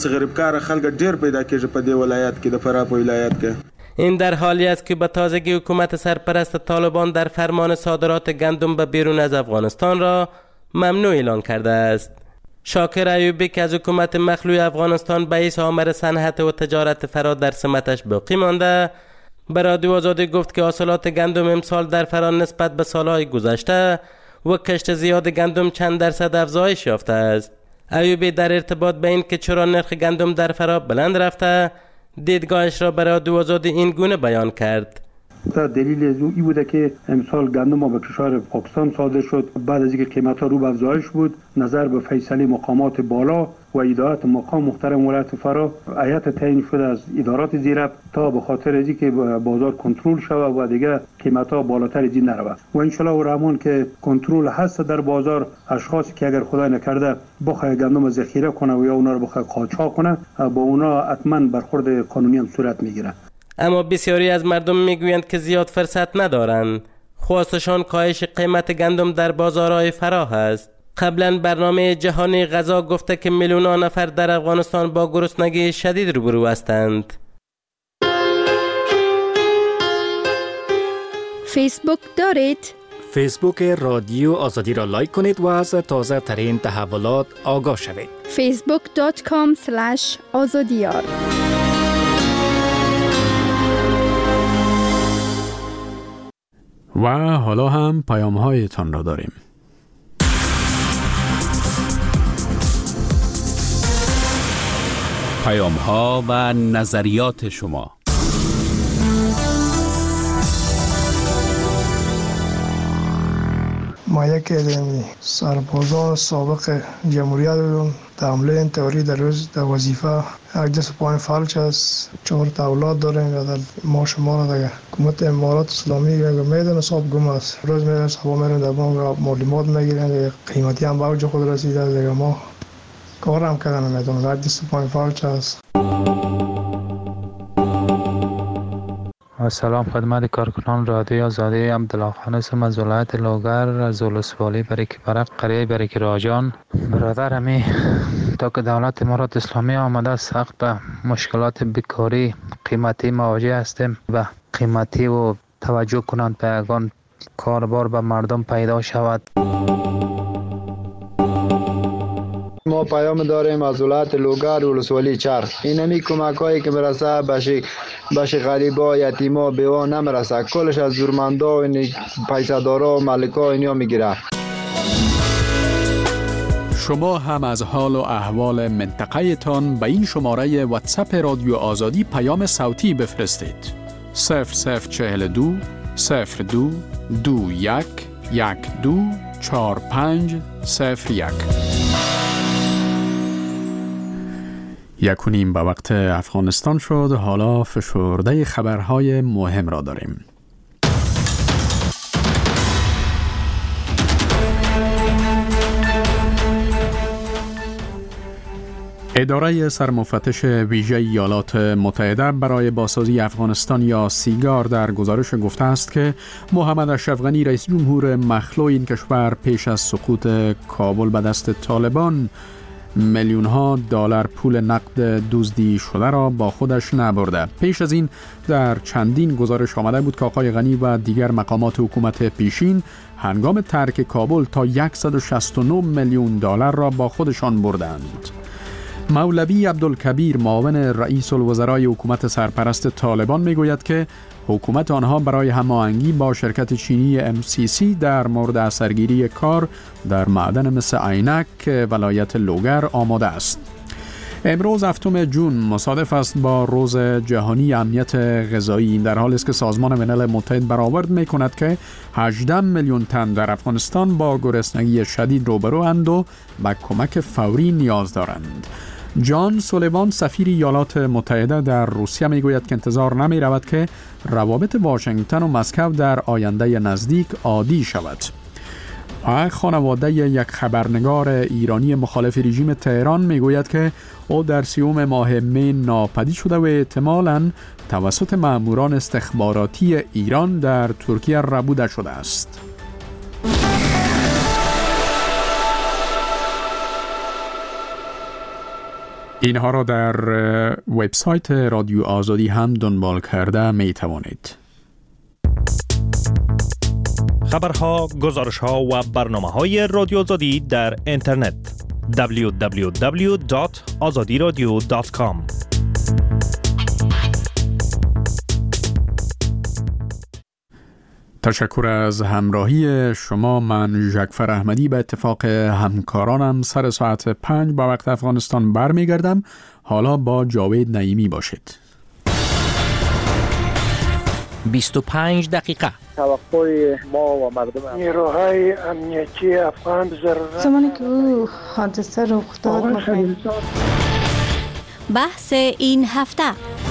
Speaker 14: این در حالی است که به تازگی حکومت سرپرست طالبان در فرمان صادرات گندم به بیرون از افغانستان را ممنوع اعلان کرده است. شاکر ایوبی که از حکومت مخلوع افغانستان به حیث آمر صنعت و تجارت فرا در سمتش باقی مانده، به رادیو آزادی گفت که حاصلات گندم امسال در فرا نسبت به سالهای گذشته و کشت زیاد گندم چند درصد افزایش یافته است. ایوبی در ارتباط به این که چرا نرخ گندم در فرا بلند رفته، دیدگاهش را برای رادیو آزادی این گونه بیان کرد.
Speaker 15: دلیل از او این بوده که امسال گندم ما به کشور پاکستان صادر شد. بعد از اینکه قیمت ها رو به افزایش بود، نظر به فیصله مقامات بالا و ادارات مقام محترم ولایت فرا، هیئت تعیین شده از ادارات زیرب تا به خاطر از اینکه بازار کنترل شود و دیگه قیمت ها بالاتر از این نرود و ان شاء الله الرحمن که کنترل هست در بازار. اشخاصی که اگر خدای نکرده بخواد گندم ذخیره کنه و یا اونا رو بخواد قاچاق کنه، با اونا حتما برخورد قانونی هم صورت میگیره.
Speaker 14: اما بسیاری از مردم میگویند که زیاد فرصت ندارند. خواستشان کاهش قیمت گندم در بازارهای فرا است. قبلا برنامه جهانی غذا گفته که میلیون‌ها نفر در افغانستان با گرسنگی شدید روبرو هستند.
Speaker 5: فیسبوک دارید؟
Speaker 16: فیسبوک رادیو آزادی را لایک کنید و از تازه ترین تحولات آگاه شوید.
Speaker 5: فیسبوک دات کام اسلش آزادیار.
Speaker 2: و حالا هم پیام هایتان را داریم.
Speaker 17: پیام ها و نظریات شما.
Speaker 4: ما یکی از سربازان سابق جمهوریت بودم. در حمله تئوری در روز در وظیفه یک دست پایین فلج است. چهار تا اولاد داریم و در ما شما را دیگه حکومت امارات اسلامی میدن حساب گم است. روز میرن صبح میرن در بانک معلومات میگیرن، قیمتی هم به اوج خود رسیده دیگه. ما کار هم کردن نمیتونم. یک دست پایین فلج است.
Speaker 18: سلام خدمت کارکنان رادیو آزادی. عبدالله خان هستم از ولایت لوگر از ولسوالی بریک برق قریه بریک راجان. برادر امی تا که دولت امارات اسلامی آمده است سخت به مشکلات بیکاری قیمتی مواجه هستیم و قیمتی و توجه کنند به یگان کاربار به مردم پیدا شود.
Speaker 19: ما پیام داریم از ولایت لوگر ولسوالی چرخ. این همی کمک هایی که مرسه بشه بشه غریبا یتیما بیوا نمرسه، کلش از زورمندا و پیسدارا و ملکا اینیا میگیره.
Speaker 2: شما هم از حال و احوال منطقه تان به این شماره واتساپ رادیو آزادی پیام صوتی بفرستید. صفر صفر چهل دو صفر دو دو یک یک دو چار پنج صفر یک. یک و نیم به وقت افغانستان شد. حالا فشرده خبرهای مهم را داریم. اداره سرمفتش ویژه ایالات متحده برای بازسازی افغانستان یا سیگار در گزارش گفته است که محمد اشرف غنی رئیس جمهور مخلوع این کشور پیش از سقوط کابل به دست طالبان میلیون ها دلار پول نقد دزدی شده را با خودش نبرده. پیش از این در چندین گزارش آمده بود که آقای غنی و دیگر مقامات حکومت پیشین هنگام ترک کابل تا صد و شصت و نه میلیون دلار را با خودشان بردند. مولوی عبدالکبیر معاون رئیس الوزرای حکومت سرپرست طالبان میگوید که حکومت آنها برای هماهنگی با شرکت چینی ام سی سی در مورد اثرگیری کار در معدن مس عینک ولایت لوگر آماده است. امروز هفتم جون مصادف است با روز جهانی امنیت غذایی. این در حالی است که سازمان ملل متحد برآورد می‌کند که هجده میلیون تن در افغانستان با گرسنگی شدید روبروند و به کمک فوری نیاز دارند. جان سولیوان سفیر ایالات متحده در روسیه میگوید که انتظار نمی رود که روابط واشنگتن و مسکو در آینده نزدیک عادی شود. خانواده یک خبرنگار ایرانی مخالف رژیم تهران میگوید که او در سیوم ماه می ناپدید شده و احتمالاً توسط ماموران استخباراتی ایران در ترکیه ربوده شده است. اینها را در وبسایت رادیو آزادی هم دنبال کرده می توانید.
Speaker 1: خبرها، گزارشها و برنامه‌های رادیو آزادی در اینترنت دبلیو دبلیو دبلیو دات آزادی رادیو دات کام.
Speaker 2: تشکر از همراهی شما. من ژکفر احمدی به اتفاق همکارانم سر ساعت پنج با وقت افغانستان برمیگردم. حالا با جاوید نعیمی باشید.
Speaker 20: بیست و پنج دقیقه.
Speaker 21: توقع ما و مردم
Speaker 7: نیروهای امنیتی افغان ضرورت
Speaker 22: زمانی که او حادثه رخ داد
Speaker 6: بحث این هفته.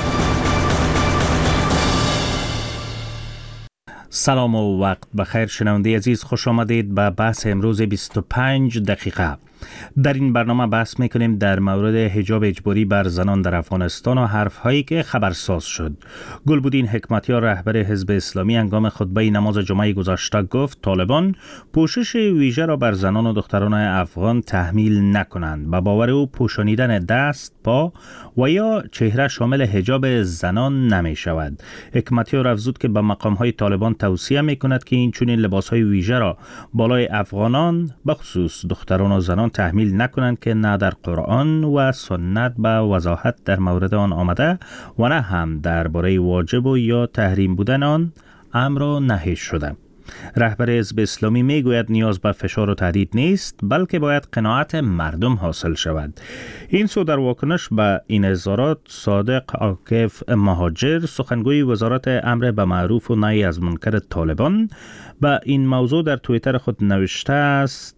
Speaker 1: سلام و وقت بخیر شنونده عزیز، خوش آمدید به بحث امروز بیست و پنج دقیقه. در این برنامه بحث میکنیم در مورد حجاب اجباری بر زنان در افغانستان و حرفهایی که خبرساز شد. گلبدین حکمتیار رهبر حزب اسلامی هنگام خطبه نماز جمعه گذشته گفت طالبان پوشش ویژه را بر زنان و دختران افغان تحمیل نکنند. به باور او پوشانیدن دست، پا و یا چهره شامل حجاب زنان نمی شود. حکمتیار افزود که به مقام های طالبان توصیه می کند که این چنین لباس های ویژه را بالای افغانان بخصوص دختران و زنان تحمیل نکنند که نه در قرآن و سنت به وضاحت در مورد آن آمده و نه هم درباره واجب و یا تحریم بودن آن امر و نهی شده. رهبر حزب اسلامی میگوید نیاز به فشار و تهدید نیست، بلکه باید قناعت مردم حاصل شود. این سو در واکنش به این اظهارات صادق عاکف مهاجر، سخنگوی وزارت امر به معروف و نهی از منکر طالبان، به این موضوع در توییتر خود نوشته است: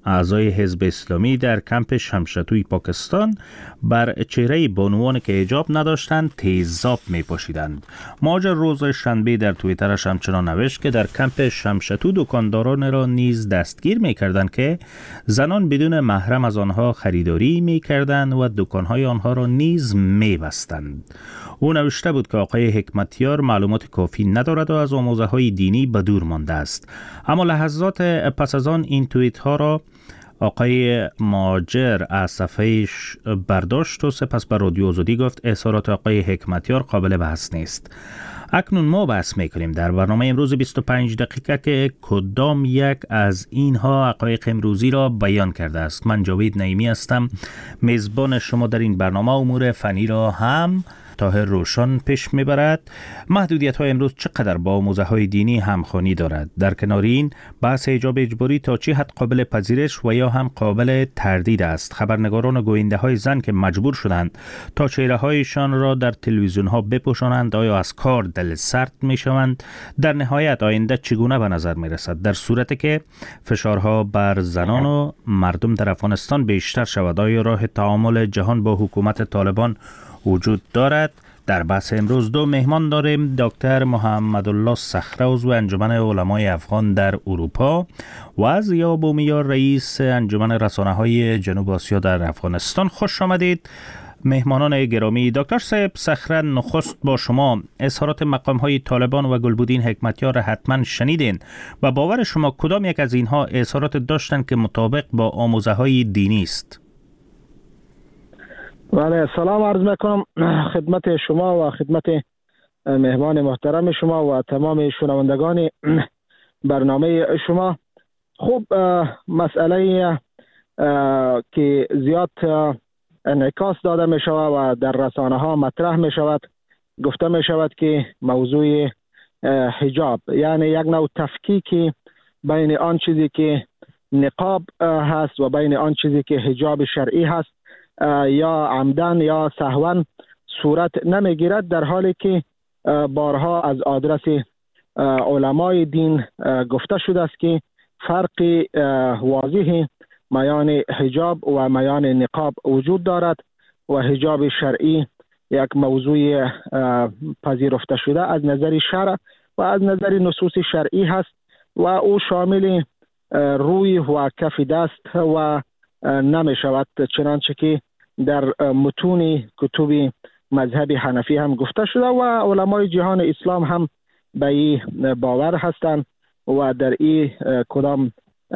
Speaker 1: اعضای حزب اسلامی در کمپ شمشتوی پاکستان بر چهره بانوان که حجاب نداشتند تیزاب می پاشیدند. ماجر روز شنبه در توییترش همچنان نوشت که در کمپ شمشتو دکانداران را نیز دستگیر می کردند که زنان بدون محرم از آنها خریداری می کردند و دکانهای آنها را نیز می بستند. او نوشته بود که آقای حکمتیار معلومات کافی ندارد و از آموزه های دینی به دور مانده است. اما لحظات پس از آن این توییت ها را آقای ماجر از صفحهش برداشت و سپس به رادیو آزادی گفت اظهارات آقای حکمتیار قابل بحث نیست. اکنون ما بحث میکنیم در برنامه امروز بیست و پنج دقیقه که کدام یک از اینها حقایق امروزی را بیان کرده است. من جاوید نعیمی هستم، میزبان شما در این برنامه. امور فنی را هم طاهر روشن پیش میبرد. محدودیت های امروز چقدر با آموزه های دینی همخوانی دارد؟ در کنار این بحث حجاب اجباری تا چه حد قابل پذیرش و یا هم قابل تردید است؟ خبرنگاران و گوینده های زن که مجبور شدند تا چهره هایشان را در تلویزیون ها بپوشانند آیا از کار دل سرد می شوند؟ در نهایت آینده چگونه به نظر می رسد در صورتی که فشارها بر زنان و مردم در افغانستان بیشتر شود؟ آیا راه تعامل جهان با حکومت طالبان وجود دارد؟ در بحث امروز دو مهمان داریم. دکتر محمدالله صخره عضو انجمن علمای افغان در اروپا و ضیا بومیار رئیس انجمن رسانه‌های جنوب آسیا در افغانستان. خوش آمدید مهمانان گرامی. دکتر صاحب صخره، نخست با شما. اظهارات مقام‌های طالبان و گلبدین حکمتیار را حتما شنیدین و باور شما کدام یک از اینها اظهارات داشتند که مطابق با آموزه‌های دینی است؟
Speaker 21: بله، سلام عرض میکنم خدمت شما و خدمت مهمان محترم شما و تمام شنوندگان برنامه شما. خوب، مسئله که زیاد انعکاس داده می شود و در رسانه ها مطرح می شود، گفته می شود که موضوع حجاب، یعنی یک نوع تفکیک بین آن چیزی که نقاب هست و بین آن چیزی که حجاب شرعی هست، یا عمدن یا سهوا صورت نمیگیرد، در حالی که بارها از آدرس علمای دین گفته شده است که فرق واضح میان حجاب و میان نقاب وجود دارد و حجاب شرعی یک موضوع پذیرفته شده از نظر شرع و از نظر نصوص شرعی هست و او شامل روی و کف دست و نمی شود، چنانچه که در متون کتب مذهب حنفی هم گفته شده و علمای جهان اسلام هم به این باور هستند و در این کدام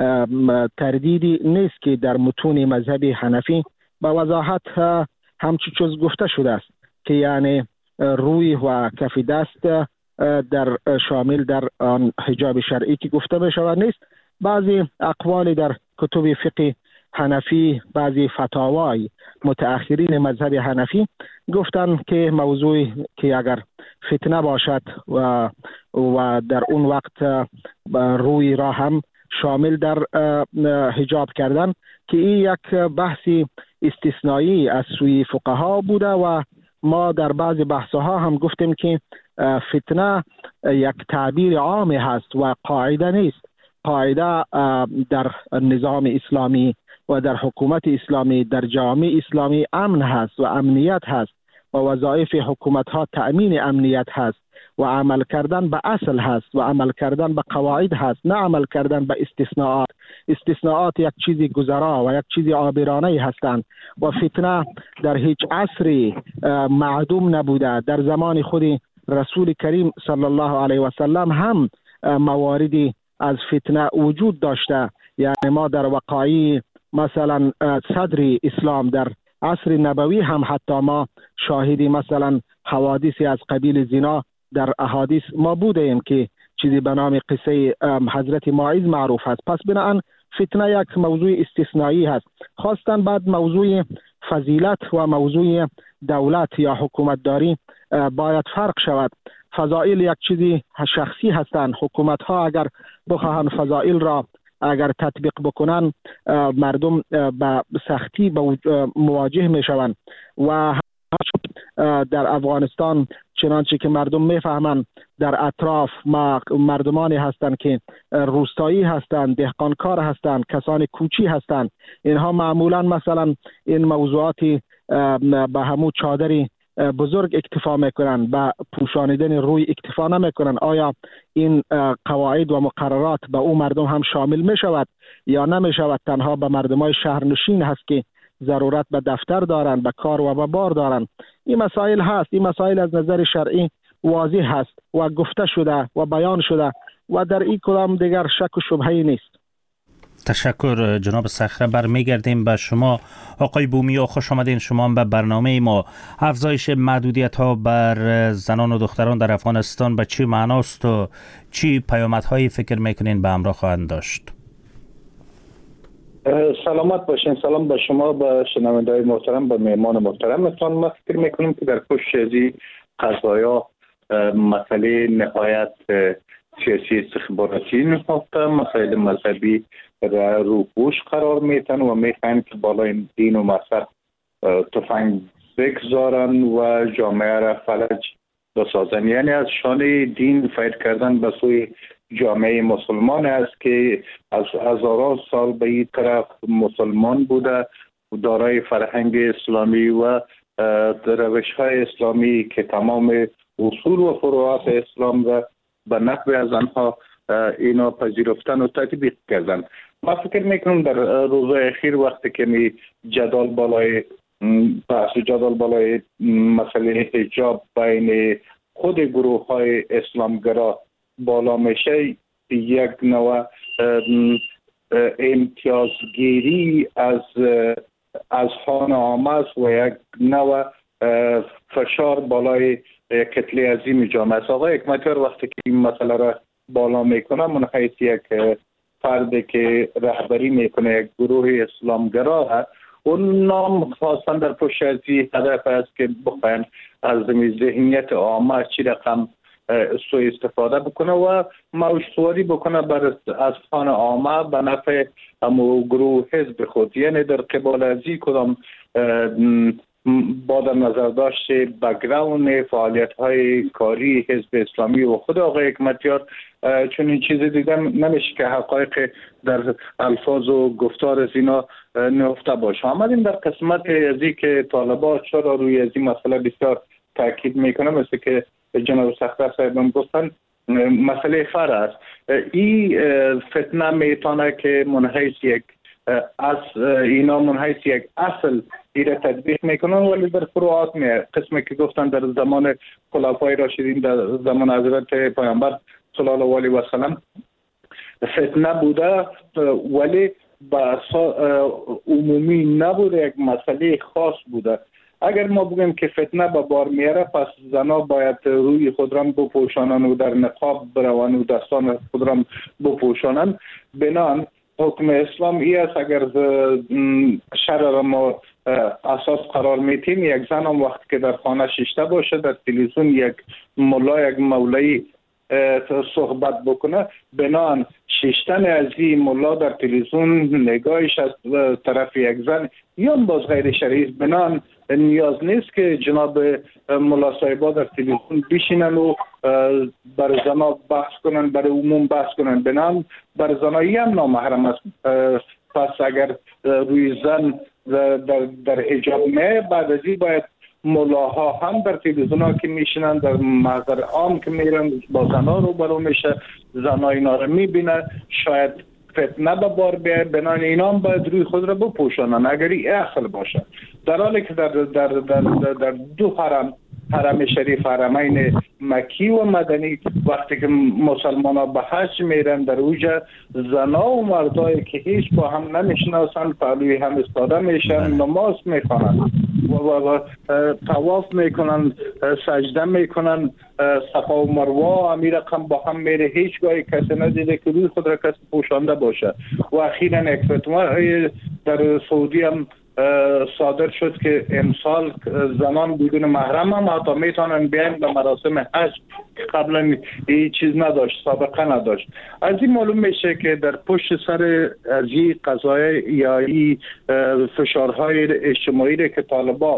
Speaker 21: تردیدی نیست که در متون مذهب حنفی به وضاحت همچی چیز گفته شده است که یعنی روی و کف دست در شامل در آن حجاب شرعی که گفته می شود نیست. بعضی اقوال در کتب فقه حنفی، بعضی فتاوای متأخرین مذهب حنفی گفتن که موضوع که اگر فتنه باشد و و در اون وقت روی را هم شامل در حجاب کردن، که این یک بحثی استثنایی از سوی فقها بوده و ما در بعض بحثها هم گفتیم که فتنه یک تعبیر عام هست و قاعده نیست. قاعده در نظام اسلامی و در حکومت اسلامی، در جامعه اسلامی امن هست و امنیت هست و وظایف حکومت ها تأمین امنیت هست و عمل کردن به اصل هست و عمل کردن به قواعد هست، نه عمل کردن به استثناءات. استثناءات یک چیزی گذرا و یک چیزی عابرانه هستند و فتنه در هیچ عصری معدوم نبوده. در زمان خود رسول کریم صلی الله علیه و سلم هم مواردی از فتنه وجود داشته. یعنی ما در وقایع مثلا صدر اسلام در عصر نبوی هم حتی ما شاهدی مثلا حوادثی از قبیل زنا در احادیث ما بودیم که چیزی به نام قصه حضرت ماعز معروف هست. پس بنابراین فتنه یک موضوع استثنایی هست. خواستن بعد موضوع فضیلت و موضوع دولت یا حکومتداری باید فرق شود. فضائل یک چیزی شخصی هستند. حکومت ها اگر بخواهند فضائل را اگر تطبیق بکنن، مردم به سختی به مواجه می شوند و در افغانستان چنانچه که مردم میفهمند در اطراف ما مردمانی هستند که روستایی هستند، دهقانکار هستند، کسان کوچی هستند. اینها معمولا مثلا این موضوعاتی به همو چادری بزرگ اکتفا میکنن، به پوشانیدن روی اکتفا نمیکنن. آیا این قواعد و مقررات به او مردم هم شامل می شود یا نمی شود؟ تنها به مردمای شهرنشین هست که ضرورت به دفتر دارن، به کار و به بار دارن. این مسائل هست. این مسائل از نظر شرعی واضح هست و گفته شده و بیان شده و در این کدام دیگر شک و شبهه‌ای نیست.
Speaker 1: تشکر جناب صخره. برمیگردیم به شما آقای بومیا. خوش آمدین شما به برنامه ما. افزایش محدودیت ها بر زنان و دختران در افغانستان به چی معناست و چی پیامدهایی فکر میکنین به همراه خواهند داشت؟
Speaker 9: سلامت باشین. سلام به شما، به شنونده‌های محترم، به مهمان محترمتان. ما فکر میکنم که در پشت ازی قضایا مسئله نهایت سیاسی استخباراتی نهفته، مسائل مذهبی روپوش قرار میتن و میخواین که بالای دین و مذهب تفنگ بگذارن و جامعه را فلج بسازن. یعنی از شانه دین فید کردن به سوی جامعه مسلمان است که از هزاران سال به این طرف مسلمان بوده، دارای فرهنگ اسلامی و روش های اسلامی که تمام اصول و فروعات اسلام را به نحو از آنها اینا پذیرفتن و تطبیق کردن. ما فکر میکنم در روزهای اخیر وقتی که می جدال بالای بحث جدال بالای مسئله حجاب بین خود گروه های اسلامگرا بالا میشه، یک نوع امتیازگیری از از خانه آمد و یک نوع فشار بالای کتله عظیم جامعه است. آقای حکمتیار وقتی که این مسئله را بالا میکنه، من حیث یک فردی که رهبری میکنه یک گروه اسلامگرا، اون نام خواستن در پشت از این هدف است که بخواین از ذهنیت عامه چی رقم سوء استفاده بکنه و موجسواری بکنه بر از خانه عامه به نفع همو گروه حزب خود. یعنی در قبال از این کدام با در نظر داشته بک‌گراند فعالیت های کاری حزب اسلامی و خود آقای حکمتیار، چون این چیز دیگه نمیشه که حقایق در الفاظ و گفتار از اینا نهفته باشه. آمدیم در قسمت ازی که طالبان چرا روی از این مسئله بسیار تاکید میکنه، مثل که جناب صخره صاحبم گفتن مسئله فر است. این فتنه میتونه که منحیث یک از اینا منحیث یک اصل ایره تطبیق میکنن، ولی در فروعات میه قسمی که گفتن در زمان خلفای راشدین، در زمان حضرت پیامبر صلی الله علیه و سلم فتنه بوده، ولی با عمومی نبوده، یک مسئله خاص بوده. اگر ما بگیم که فتنه به بار میاره، پس زنا باید روی خود را بپوشانن و در نقاب بروان و دستان خود را بپوشانن. بنان حکم اسلام ای است اگر شرع را ما اساس قرار میتیم، یک زن هم وقت که در خانه شیشته باشه، در تلویزیون یک مولا یک مولایی صحبت بکنه، بنان شیشتن از این مولا در تلویزیون نگاهش از طرف یک زن یا باز غیر شرعی، بنان نیاز نیست که جناب مولا صاحبا در تلویزیون بشینن و بر زنا بحث کنن، بر عموم بحث کنن، بنان بر زنایی هم نامحرم است. پس اگر روی زن در, در حجاب نه، بعد از این باید مولاها هم در تلویزیون ها که میشینن، در محضر عام که میرن با زنا رو برو میشه، زنا اینا رو میبینه، شاید فتنه به بار بیاید، بنان اینا هم باید روی خود را بپوشانن اگر این اصل باشه. در حالی که در, در, در, در, در دو حرم، حرم شریف، حرمین مکی و مدنی، وقتی که مسلمان ها به حج میرن، در اوجه زنا و مردایی که هیچ با هم نمیشناسن پهلوی هم استاده میشن، نماز میخوانن و, و, و طواف میکنن، سجده میکنن، صفا و مروه امیر رقم با هم میره، هیچ گاهی کسی ندیده که روی خود را کسی پوشانده باشه. و اخیراً یک فتوا در سعودی هم صادر شد که امسال زنان بدون محرم هم حتی میتونن بیاین به مراسم حج که قبلا این چیز نداشت، سابقه نداشت. از این معلوم میشه که در پشت سر از این قضایه یا این فشارهای اجتماعی که طالبان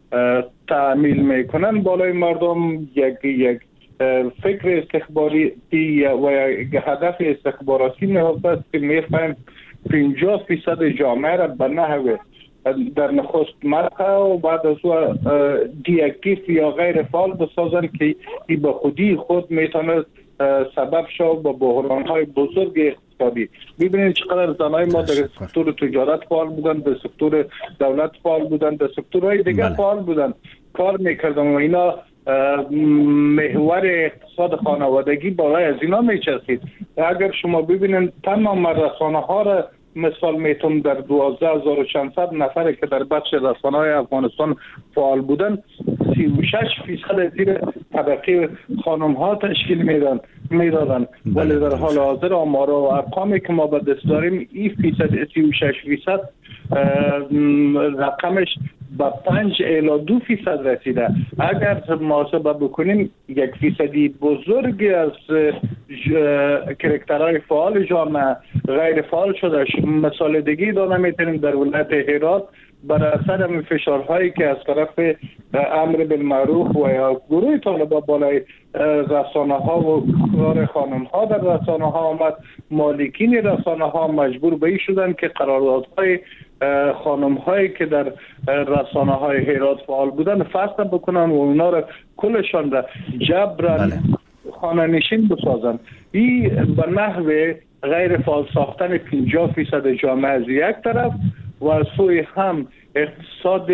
Speaker 9: تعمیل میکنن بالای مردم یک یک فکر استخباراتی و یک هدف استخباراتی نهفته که میخوایم پنجاه فیصد جامعه را به نحو در نخست مرحله و بعد از او دیاکتیو یا غیر فعال بسازن که این به خودی خود میتونه سبب شد به بحران‌های بزرگ اقتصادی. ببینید چقدر زنای ما در سکتور تجارت فعال بودن، در سکتور دولت فعال بودن، در سکتورهای دیگه بله. فعال بودن، کار میکردن و اینا محور اقتصاد خانوادگی بالای از اینا میچسید. اگر شما ببینید تمام رسانه ها را مثال میتون در دوازده هزار و چند صد نفر که در بخش رسانه های افغانستان فعال بودن، سی و شش فیصد زیر طبقه خانم ها تشکیل میدن میدادن ولی در حال حاضر آمار و ارقامی که ما به دست داریم این فیصد سی و شش فیصد رقمش با پنج الی دو فیصد رسیده. اگر محاسبه بکنیم یک فیصدی بزرگی از کرکترهای فعال جامعه غیر فعال شده. مثال دیگه دادم میتونیم در ولایت هرات بر اثر همین فشارهایی که از طرف امر بالمعروف و یا گروه طالبان بالای رسانه ها و کار خانم ها در رسانه ها آمد، مالکین رسانه ها مجبور به این شدن که قراردادهای خانم هایی که در رسانه های هرات فعال بودن فسخ بکنن و اونا را کلشان را جبران خانه نشین بسازن. این به نحو غیر فعال ساختن پنجاه فیصد جامعه از یک طرف و از سوی هم اقتصاد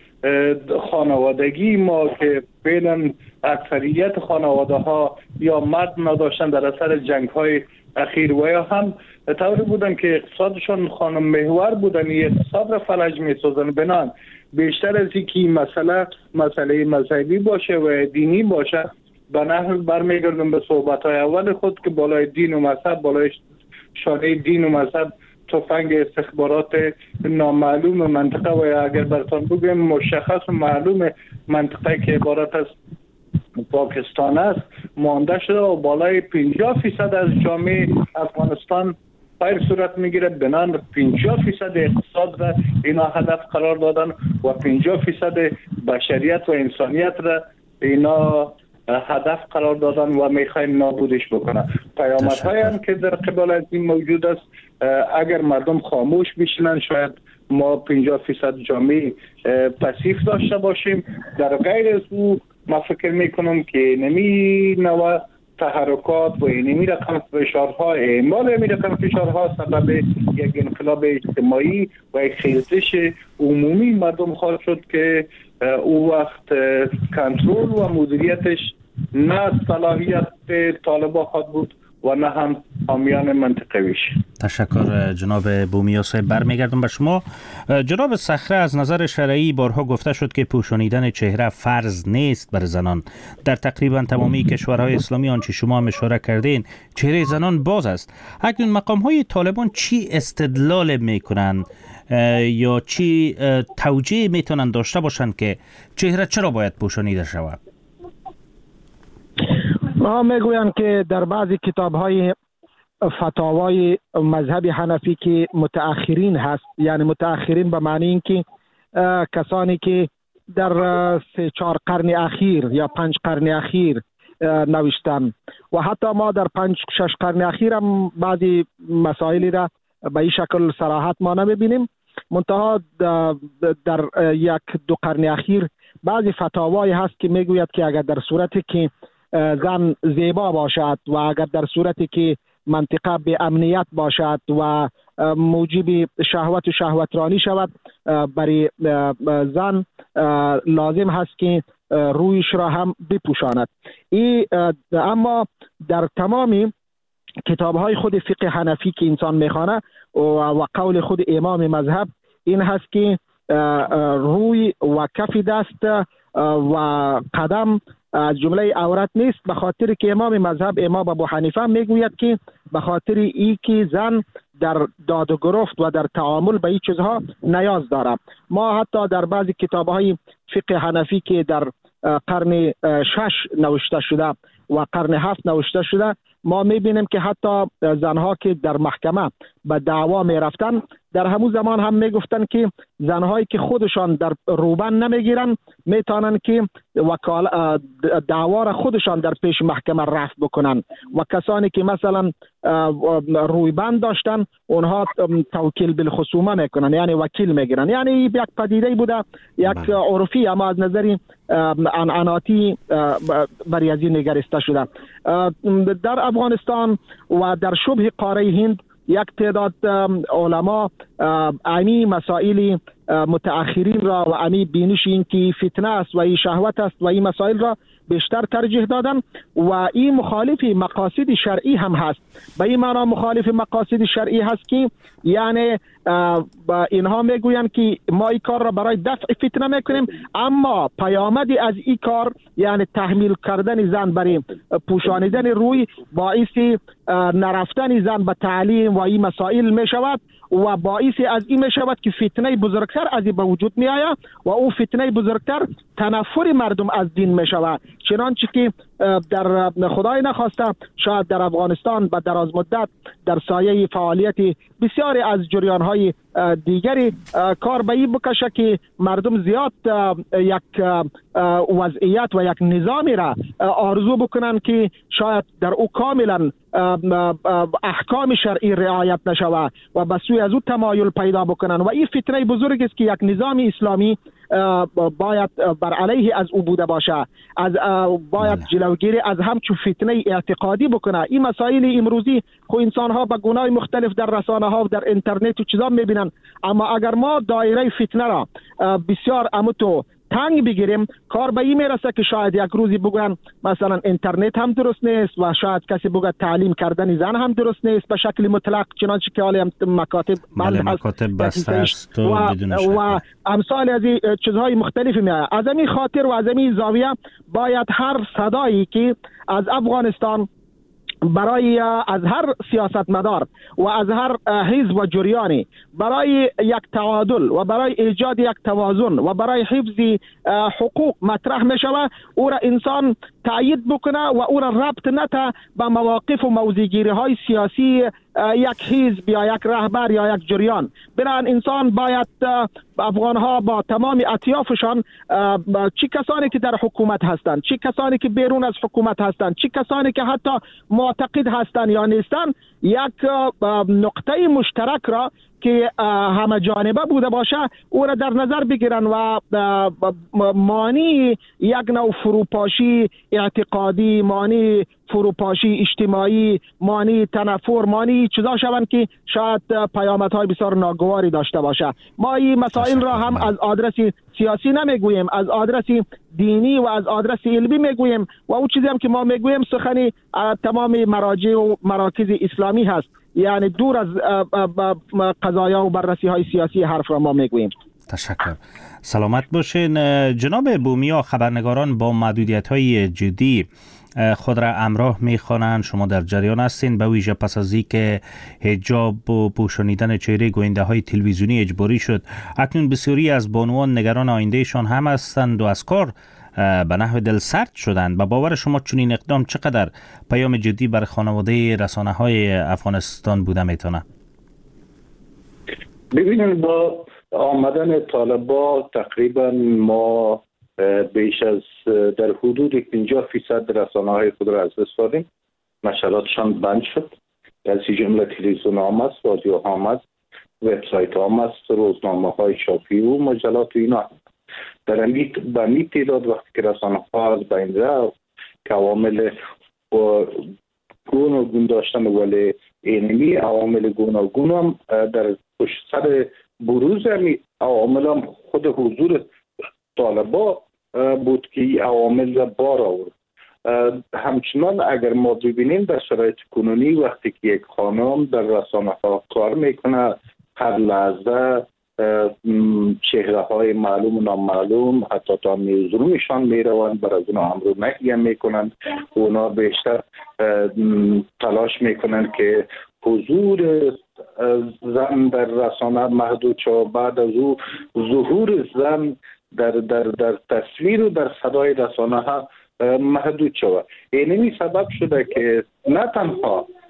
Speaker 9: خانوادگی ما که فعلا اکثریت خانواده ها یا مرد نداشتن در اثر جنگ های اخیر و یا هم طوری بودن که اقتصادشان خانم محور بودن، این اقتصاد را فلج می سازن. بنان بیشتر از اینکه این مسئله مسئله مذهبی باشه و دینی باشه به نحو برمیگردم به صحبت های اول خود که بالای دین و مذهب، بالای شانه دین و مذهب تفنگ استخبارات نامعلوم منطقه و اگر براتون بگم مشخص و معلوم منطقه که عبارت از پاکستان است مانده شده و بالای پنجاه فیصد از جامعه افغانستان پیر صورت میگیره. بنان پنجاه فیصد اقتصاد را اینا هدف قرار دادن و پنجاه فیصد بشریت و انسانیت را اینا هدف قرار دادن و میخواین نابودش بکنن. پیامدهایی هم که در قبال از این موجود است. اگر مردم خاموش بشینن شاید ما پنجاه فیصد جامعه پسیف داشته باشیم. در غیر از او ما فکر میکنم که نمی نوع تحرکات و نمی رقم فشارها اعمال نمی رقم فشارها سبب یک انقلاب اجتماعی و یک خیزش عمومی مردم خواهد شد که او وقت کنترل و مدیریتش نه صلاحیت طالبان خواهد بود و نه هم حامیان منطقویش.
Speaker 1: تشکر جناب بومیا صاحب. برمیگردم به شما. جناب صخره، از نظر شرعی بارها گفته شد که پوشانیدن چهره فرض نیست بر زنان. در تقریبا تمامی کشورهای اسلامی آنچه شما هم اشاره کردین چهره زنان باز است. اکنون مقام های طالبان چی استدلال میکنن یا چی توجیه میتونن داشته باشند که چهره چرا باید پوشانیده شود؟
Speaker 21: ما میگویند که در بعضی کتاب‌های فتاوای مذهب حنفی که متأخرین هست، یعنی متأخرین به معنی اینکه کسانی که در سه چهار قرن اخیر یا پنج قرن اخیر نوشتن و حتی ما در پنج شش قرن اخیر هم بعضی مسائلی را به این شکل صراحت ما نمیبینیم. منتها در یک دو قرن اخیر بعضی فتاوای هست که میگوید که اگر در صورتی که زن زیبا باشد و اگر در صورتی که منطقه به امنیت باشد و موجب شهوت و شهوترانی شود، برای زن لازم هست که رویش را هم بپوشاند. ای اما در تمامی کتاب‌های خود فقه حنفی که انسان میخوانه و قول خود امام مذهب این هست که روی و کف دست و قدم از جمله عورت نیست، به خاطر که امام مذهب امام ابو حنیفه میگوید که به خاطر ای که زن در داد و گرفت و در تعامل به این چیزها نیاز داره. ما حتی در بعضی کتاب‌های فقه حنفی که در قرن شش نوشته شده و قرن هفت نوشته شده ما میبینیم که حتی زنها که در محکمه به دعوا می رفتن، در همون زمان هم می گفتن که زنهایی که خودشان در روبن نمیگیرن میتونن که وکال دعوا را خودشان در پیش محکمه رفع بکنن و کسانی که مثلا رویبند داشتن اونها توکیل بالخصومه میکنن، یعنی وکیل میگیرن. یعنی یک پدیده بوده، یک عرفی، اما از نظر عنعناتی برای از این نگریسته شده. در افغانستان و در شبه قاره هند یک تعداد علما امی مسائل متأخرین را و امی بینش این که فتنه است و این شهوت است و این مسائل را بیشتر ترجیح دادن و این مخالف مقاصد شرعی هم هست. به این معنا مخالف مقاصد شرعی هست که یعنی اینها میگویند که ما این کار را برای دفع فتنه میکنیم، اما پیامدی از این کار یعنی تحمیل کردن زن برای پوشانیدن روی باعث نرفتن زن به تعلیم و این مسائل میشود و باعث از این میشود که فتنه بزرگتر از این به وجود می آید و او فتنه بزرگتر تنفر مردم از دین می شود. چنانچه که در خدای نخواسته شاید در افغانستان به دراز مدت در سایه فعالیت بسیاری از جریان‌های دیگری کار به این بکشه که مردم زیاد یک وضعیت و یک نظامی را آرزو بکنن که شاید در او کاملا احکام شرعی رعایت نشود و به سوی از او تمایل پیدا بکنن و این فتنه بزرگ است که یک نظام اسلامی باید بر علیه از او بوده باشه، از باید جلوگیری از همچون فتنه اعتقادی بکنه. این مسائل امروزی خو انسان ها به گونه‌های مختلف در رسانه ها و در اینترنت و چیزا میبینن، اما اگر ما دایره فتنه را بسیار امتو تنگ بگیریم کار به این میرسه که شاید یک روزی بگن مثلا اینترنت هم درست نیست و شاید کسی بگه تعلیم کردن زن هم درست نیست به شکل مطلق، چنانچه که حالا مکاتب
Speaker 1: بله مکاتب بسته است و,
Speaker 21: و امثال از چیزهای مختلفی میاد. از این خاطر و از این زاویه باید هر صدایی که از افغانستان برای از هر سیاستمدار و از هر حزب و جریانی برای یک تعادل و برای ایجاد یک توازن و برای حفظ حقوق مطرح می شود او را انسان تأیید بکنه و او را ربط نته به مواقف و موضع‌گیری های سیاسی یک حزب یا یک رهبر یا یک جریان. بنابراین انسان باید افغان ها با تمام اطیافشان، چی کسانی که در حکومت هستند، چی کسانی که بیرون از حکومت هستند، چی کسانی که حتی معتقد هستند یا نیستند، یک نقطه مشترک را که همه جانبه بوده باشه او را در نظر بگیرن و مانی یک نوع فروپاشی اعتقادی، مانی فروپاشی اجتماعی، مانی تنفر، مانی چیزا شوند که شاید پیامدهای بسیار ناگواری داشته باشه. ما این مسائل را هم از آدرس سیاسی نمیگوییم، از آدرس دینی و از آدرس علمی میگوییم و اون چیزی هم که ما میگوییم سخنی تمام مراجع و مراکز اسلامی هست، یعنی دور از قضایا و بررسی های سیاسی حرف را ما میگوییم.
Speaker 1: تشکر. سلامت باشین. جناب بومیا، خبرنگاران با محدودیت های جدی خود را همراه میخوانند، شما در جریان هستین، به ویژه پس از اینکه حجاب و پوشانیدن چهره گوینده های تلویزیونی اجباری شد. اکنون بسیاری از بانوان نگران آیندهشان هم هستند و از کار به نحو دل سرد شدند. به باور شما چنین اقدام چقدر پیام جدی بر خانواده رسانه های افغانستان بوده میتونه؟
Speaker 9: ببینید با آمدن طالبا تقریبا ما بیش از در حدود پنجاه فیصد رسانه های خود را از دست دادیم، نشراتشان بند شد، از این جمله تلویزیون هم است، رادیو هم است، وبسایت هم است، روزنامه های چاپی و مجلات و اینا. در این تعداد وقتی که رسانه ها از بین رفت که عوامل گوناگون داشتن ولی اینمی عوامل گوناگون هم در پشت سر بروز همی عوامل هم خود حضور طالبا بود که عوامل را بار آورد. همچنان اگر ما ببینیم در شرایط کنونی وقتی که یک خانم در رسانه ها کار میکنه، هر لحظه چهره های معلوم و نامعلوم حتی تا میزرومشان میروند، بر از اونا امرو نهی میکنند. اونا بیشتر تلاش میکنند که حضور زن در رسانه محدود شود، بعد از او ظهور زن در در در تصویر و در صدای رسانه ها محدود شود. اینمی سبب شده که نه تنها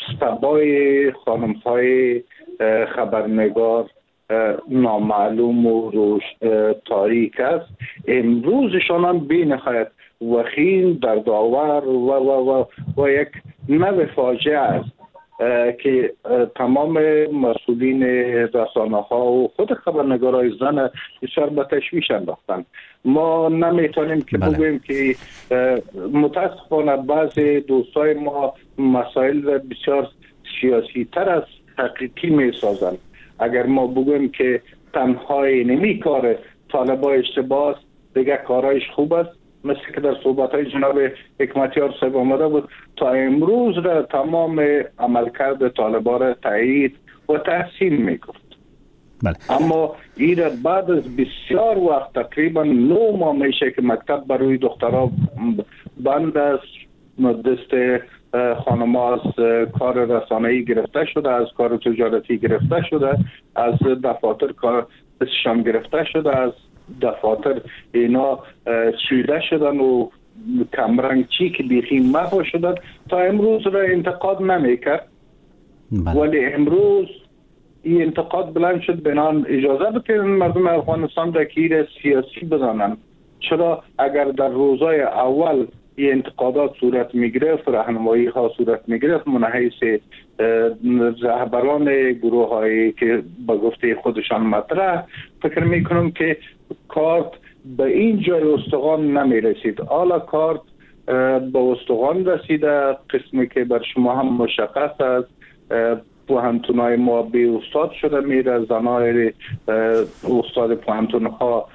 Speaker 9: سبای خانم های خبرنگار نامعلوم و روش تاریک است. امروزشان هم بی نهایت وخیم در داور و, و, و, و یک نوع فاجعه است که تمام مسئولین رسانه ها و خود خبرنگارای زن بسیار به تشویش انداختند. ما نمیتونیم که بله. بگوییم که متاسفانه بعضی دوستای ما مسائل بسیار سیاسی تر از حقیقی می سازند. اگر ما بگوییم که تنهای نمی کار طالبای اشتباه است، دیگه کارایش خوب است، مثل که در صحبت‌های جناب حکمتیار صاحب آمده بود، تا امروز را تمام عملکرد طالبان را تایید و تحسین می‌گفت.
Speaker 1: بله.
Speaker 9: اما این بعد از بسیار وقت، تقریبا نه ماه میشه که مکتب برای دخترها بند است، دست خانم‌ها از کار رسانه‌ای گرفته شده، از کار تجارتی گرفته شده، از دفاتر کار دستشان گرفته شده، از دفاتر اینا چیده شدن و کمرنگ چی که بیخی محو شدن. تا امروز را انتقاد نمیکرد، ولی امروز این انتقاد بلند شد بنان اجازه بکنن مردم افغانستان را که سیاسی بدانند. چرا اگر در روزهای اول این انتقادات صورت میگرفت، راهنمایی ها صورت میگرفت من حیث رهبران گروه هایی که به گفته خودشان مطرح، فکر میکنم که کارت به این جای استخوان نمی رسید. حالا کارت به استخوان رسیده، قسمی که بر شما هم مشخص است. پوهنتونای ما بی استاد شده میره، زنای استاد پوهنتون ها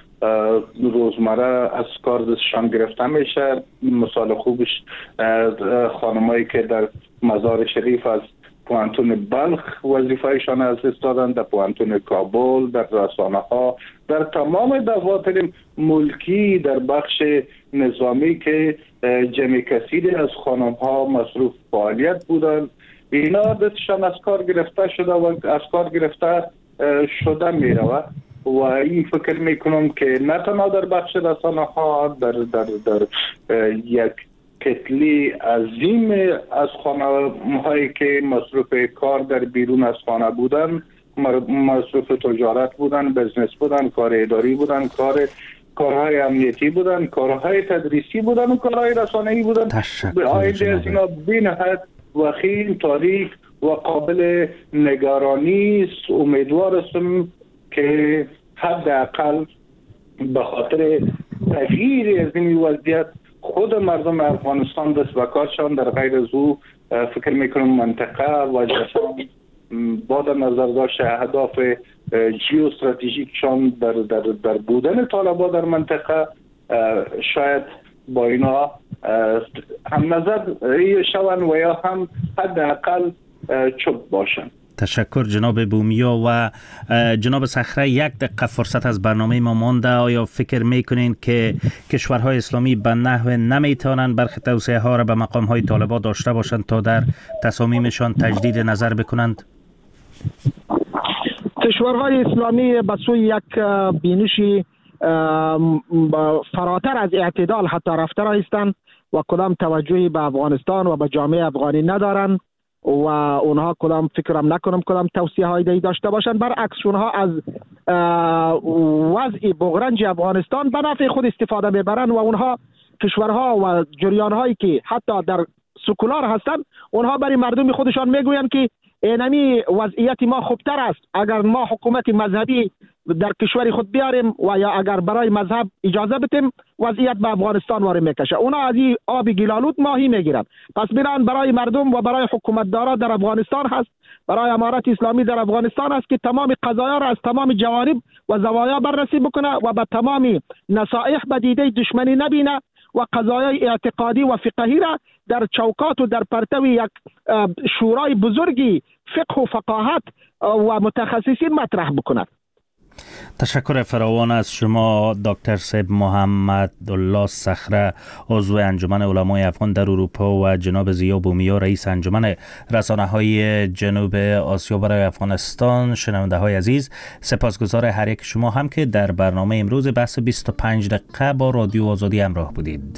Speaker 9: روزمره از کار دستشان گرفته میشه. مثال خوبش خانمایی که در مزار شریف از پوهنتون بلخ وظیفهشان از دادن، در پوهنتون کابل، در رسانه ها، در تمام دفاتر ملکی در بخش نظامی که جمع کثیری از خانم ها مصروف فعالیت بودند، اینا دستشان از کار گرفته شده و از کار گرفته شده میروه. و این فکر میکنم که نه تنها در بخش رسانه ها، در, در, در یک کتلی عظیم از خانه هایی که مصروف کار در بیرون از خانه بودن، مصروف تجارت بودن، بزنس بودن، کار اداری بودن، کار کارهای امنیتی بودن، کارهای تدریسی بودن و کارهای رسانه‌ای بودن. به آینده از اینا بی‌نهایت وخیم، تاریک و قابل نگرانی است. امیدوار هستم که حداقل به خاطر تغییر از این وضعیت خود مردم افغانستان دست به کارشان در غیر از او فکر میکنم منطقه و جهان با در نظر داشت اهداف جیو استراتژیکشان در, در, در بودن طالبان در منطقه شاید با اینا هم نظر شوند و یا هم حداقل چوب باشند.
Speaker 1: تشکر جناب بومیا. و جناب صخره، یک دقیقه فرصت از برنامه ما مانده. آیا فکر میکنین که کشورهای اسلامی به نحو نمیتونن برخی توصیه ها را به مقام های طالبان داشته باشند تا در تصامیمشان تجدید نظر بکنند؟
Speaker 21: کشورهای اسلامی به سوی یک بینشی فراتر از اعتدال حتی رفته هستند و کدام توجهی به افغانستان و به جامعه افغانی ندارند و اونها کدام فکرم نکنم کدام توصیه های دی داشته باشند. برعکس اونها از وضع بغرنج افغانستان به نفع خود استفاده میبرند و اونها کشورها و جریانهایی که حتی در سکولار هستند، اونها برای مردم خودشان میگویند که اینمی وضعیت ما خوبتر است اگر ما حکومت مذهبی در کشور خود بیاریم و یا اگر برای مذهب اجازه بدیم وضعیت به افغانستان وارد میکشه. اونا از این آب گلالود ماهی میگیرند. پس برن برای مردم و برای حکومت دارا در افغانستان هست، برای امارت اسلامی در افغانستان است که تمام قضایا را از تمام جوانب و زوایا بررسی بکنه و به تمام نصائح به دیده دشمنی نبینه و قضایای اعتقادی و فقهی را در چوکات و در پرتو یک شورای بزرگی فقه و فقاهت و متخصصین مطرح بکند.
Speaker 1: تشکر فراوان از شما دکتر صاحب محمد الله صخره، عضو انجمن علمای افغان در اروپا، و جناب ضیا بومیا، رئیس انجمن رسانه‌های جنوب آسیا برای افغانستان. شنونده های عزیز، سپاسگزار هر یک شما هم که در برنامه امروز بحث بیست و پنج دقیقه با رادیو آزادی همراه بودید.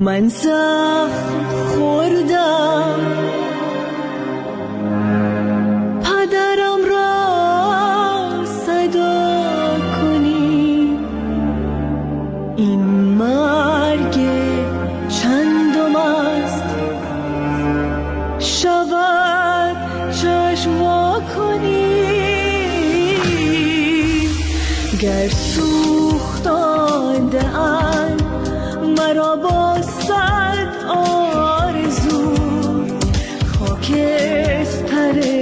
Speaker 8: من زخم خوردم پدرم را صدا کنی این مرگ چندم است شود چشم وا کنی گر سوختانده ام مرا با صد آرزو خاکستر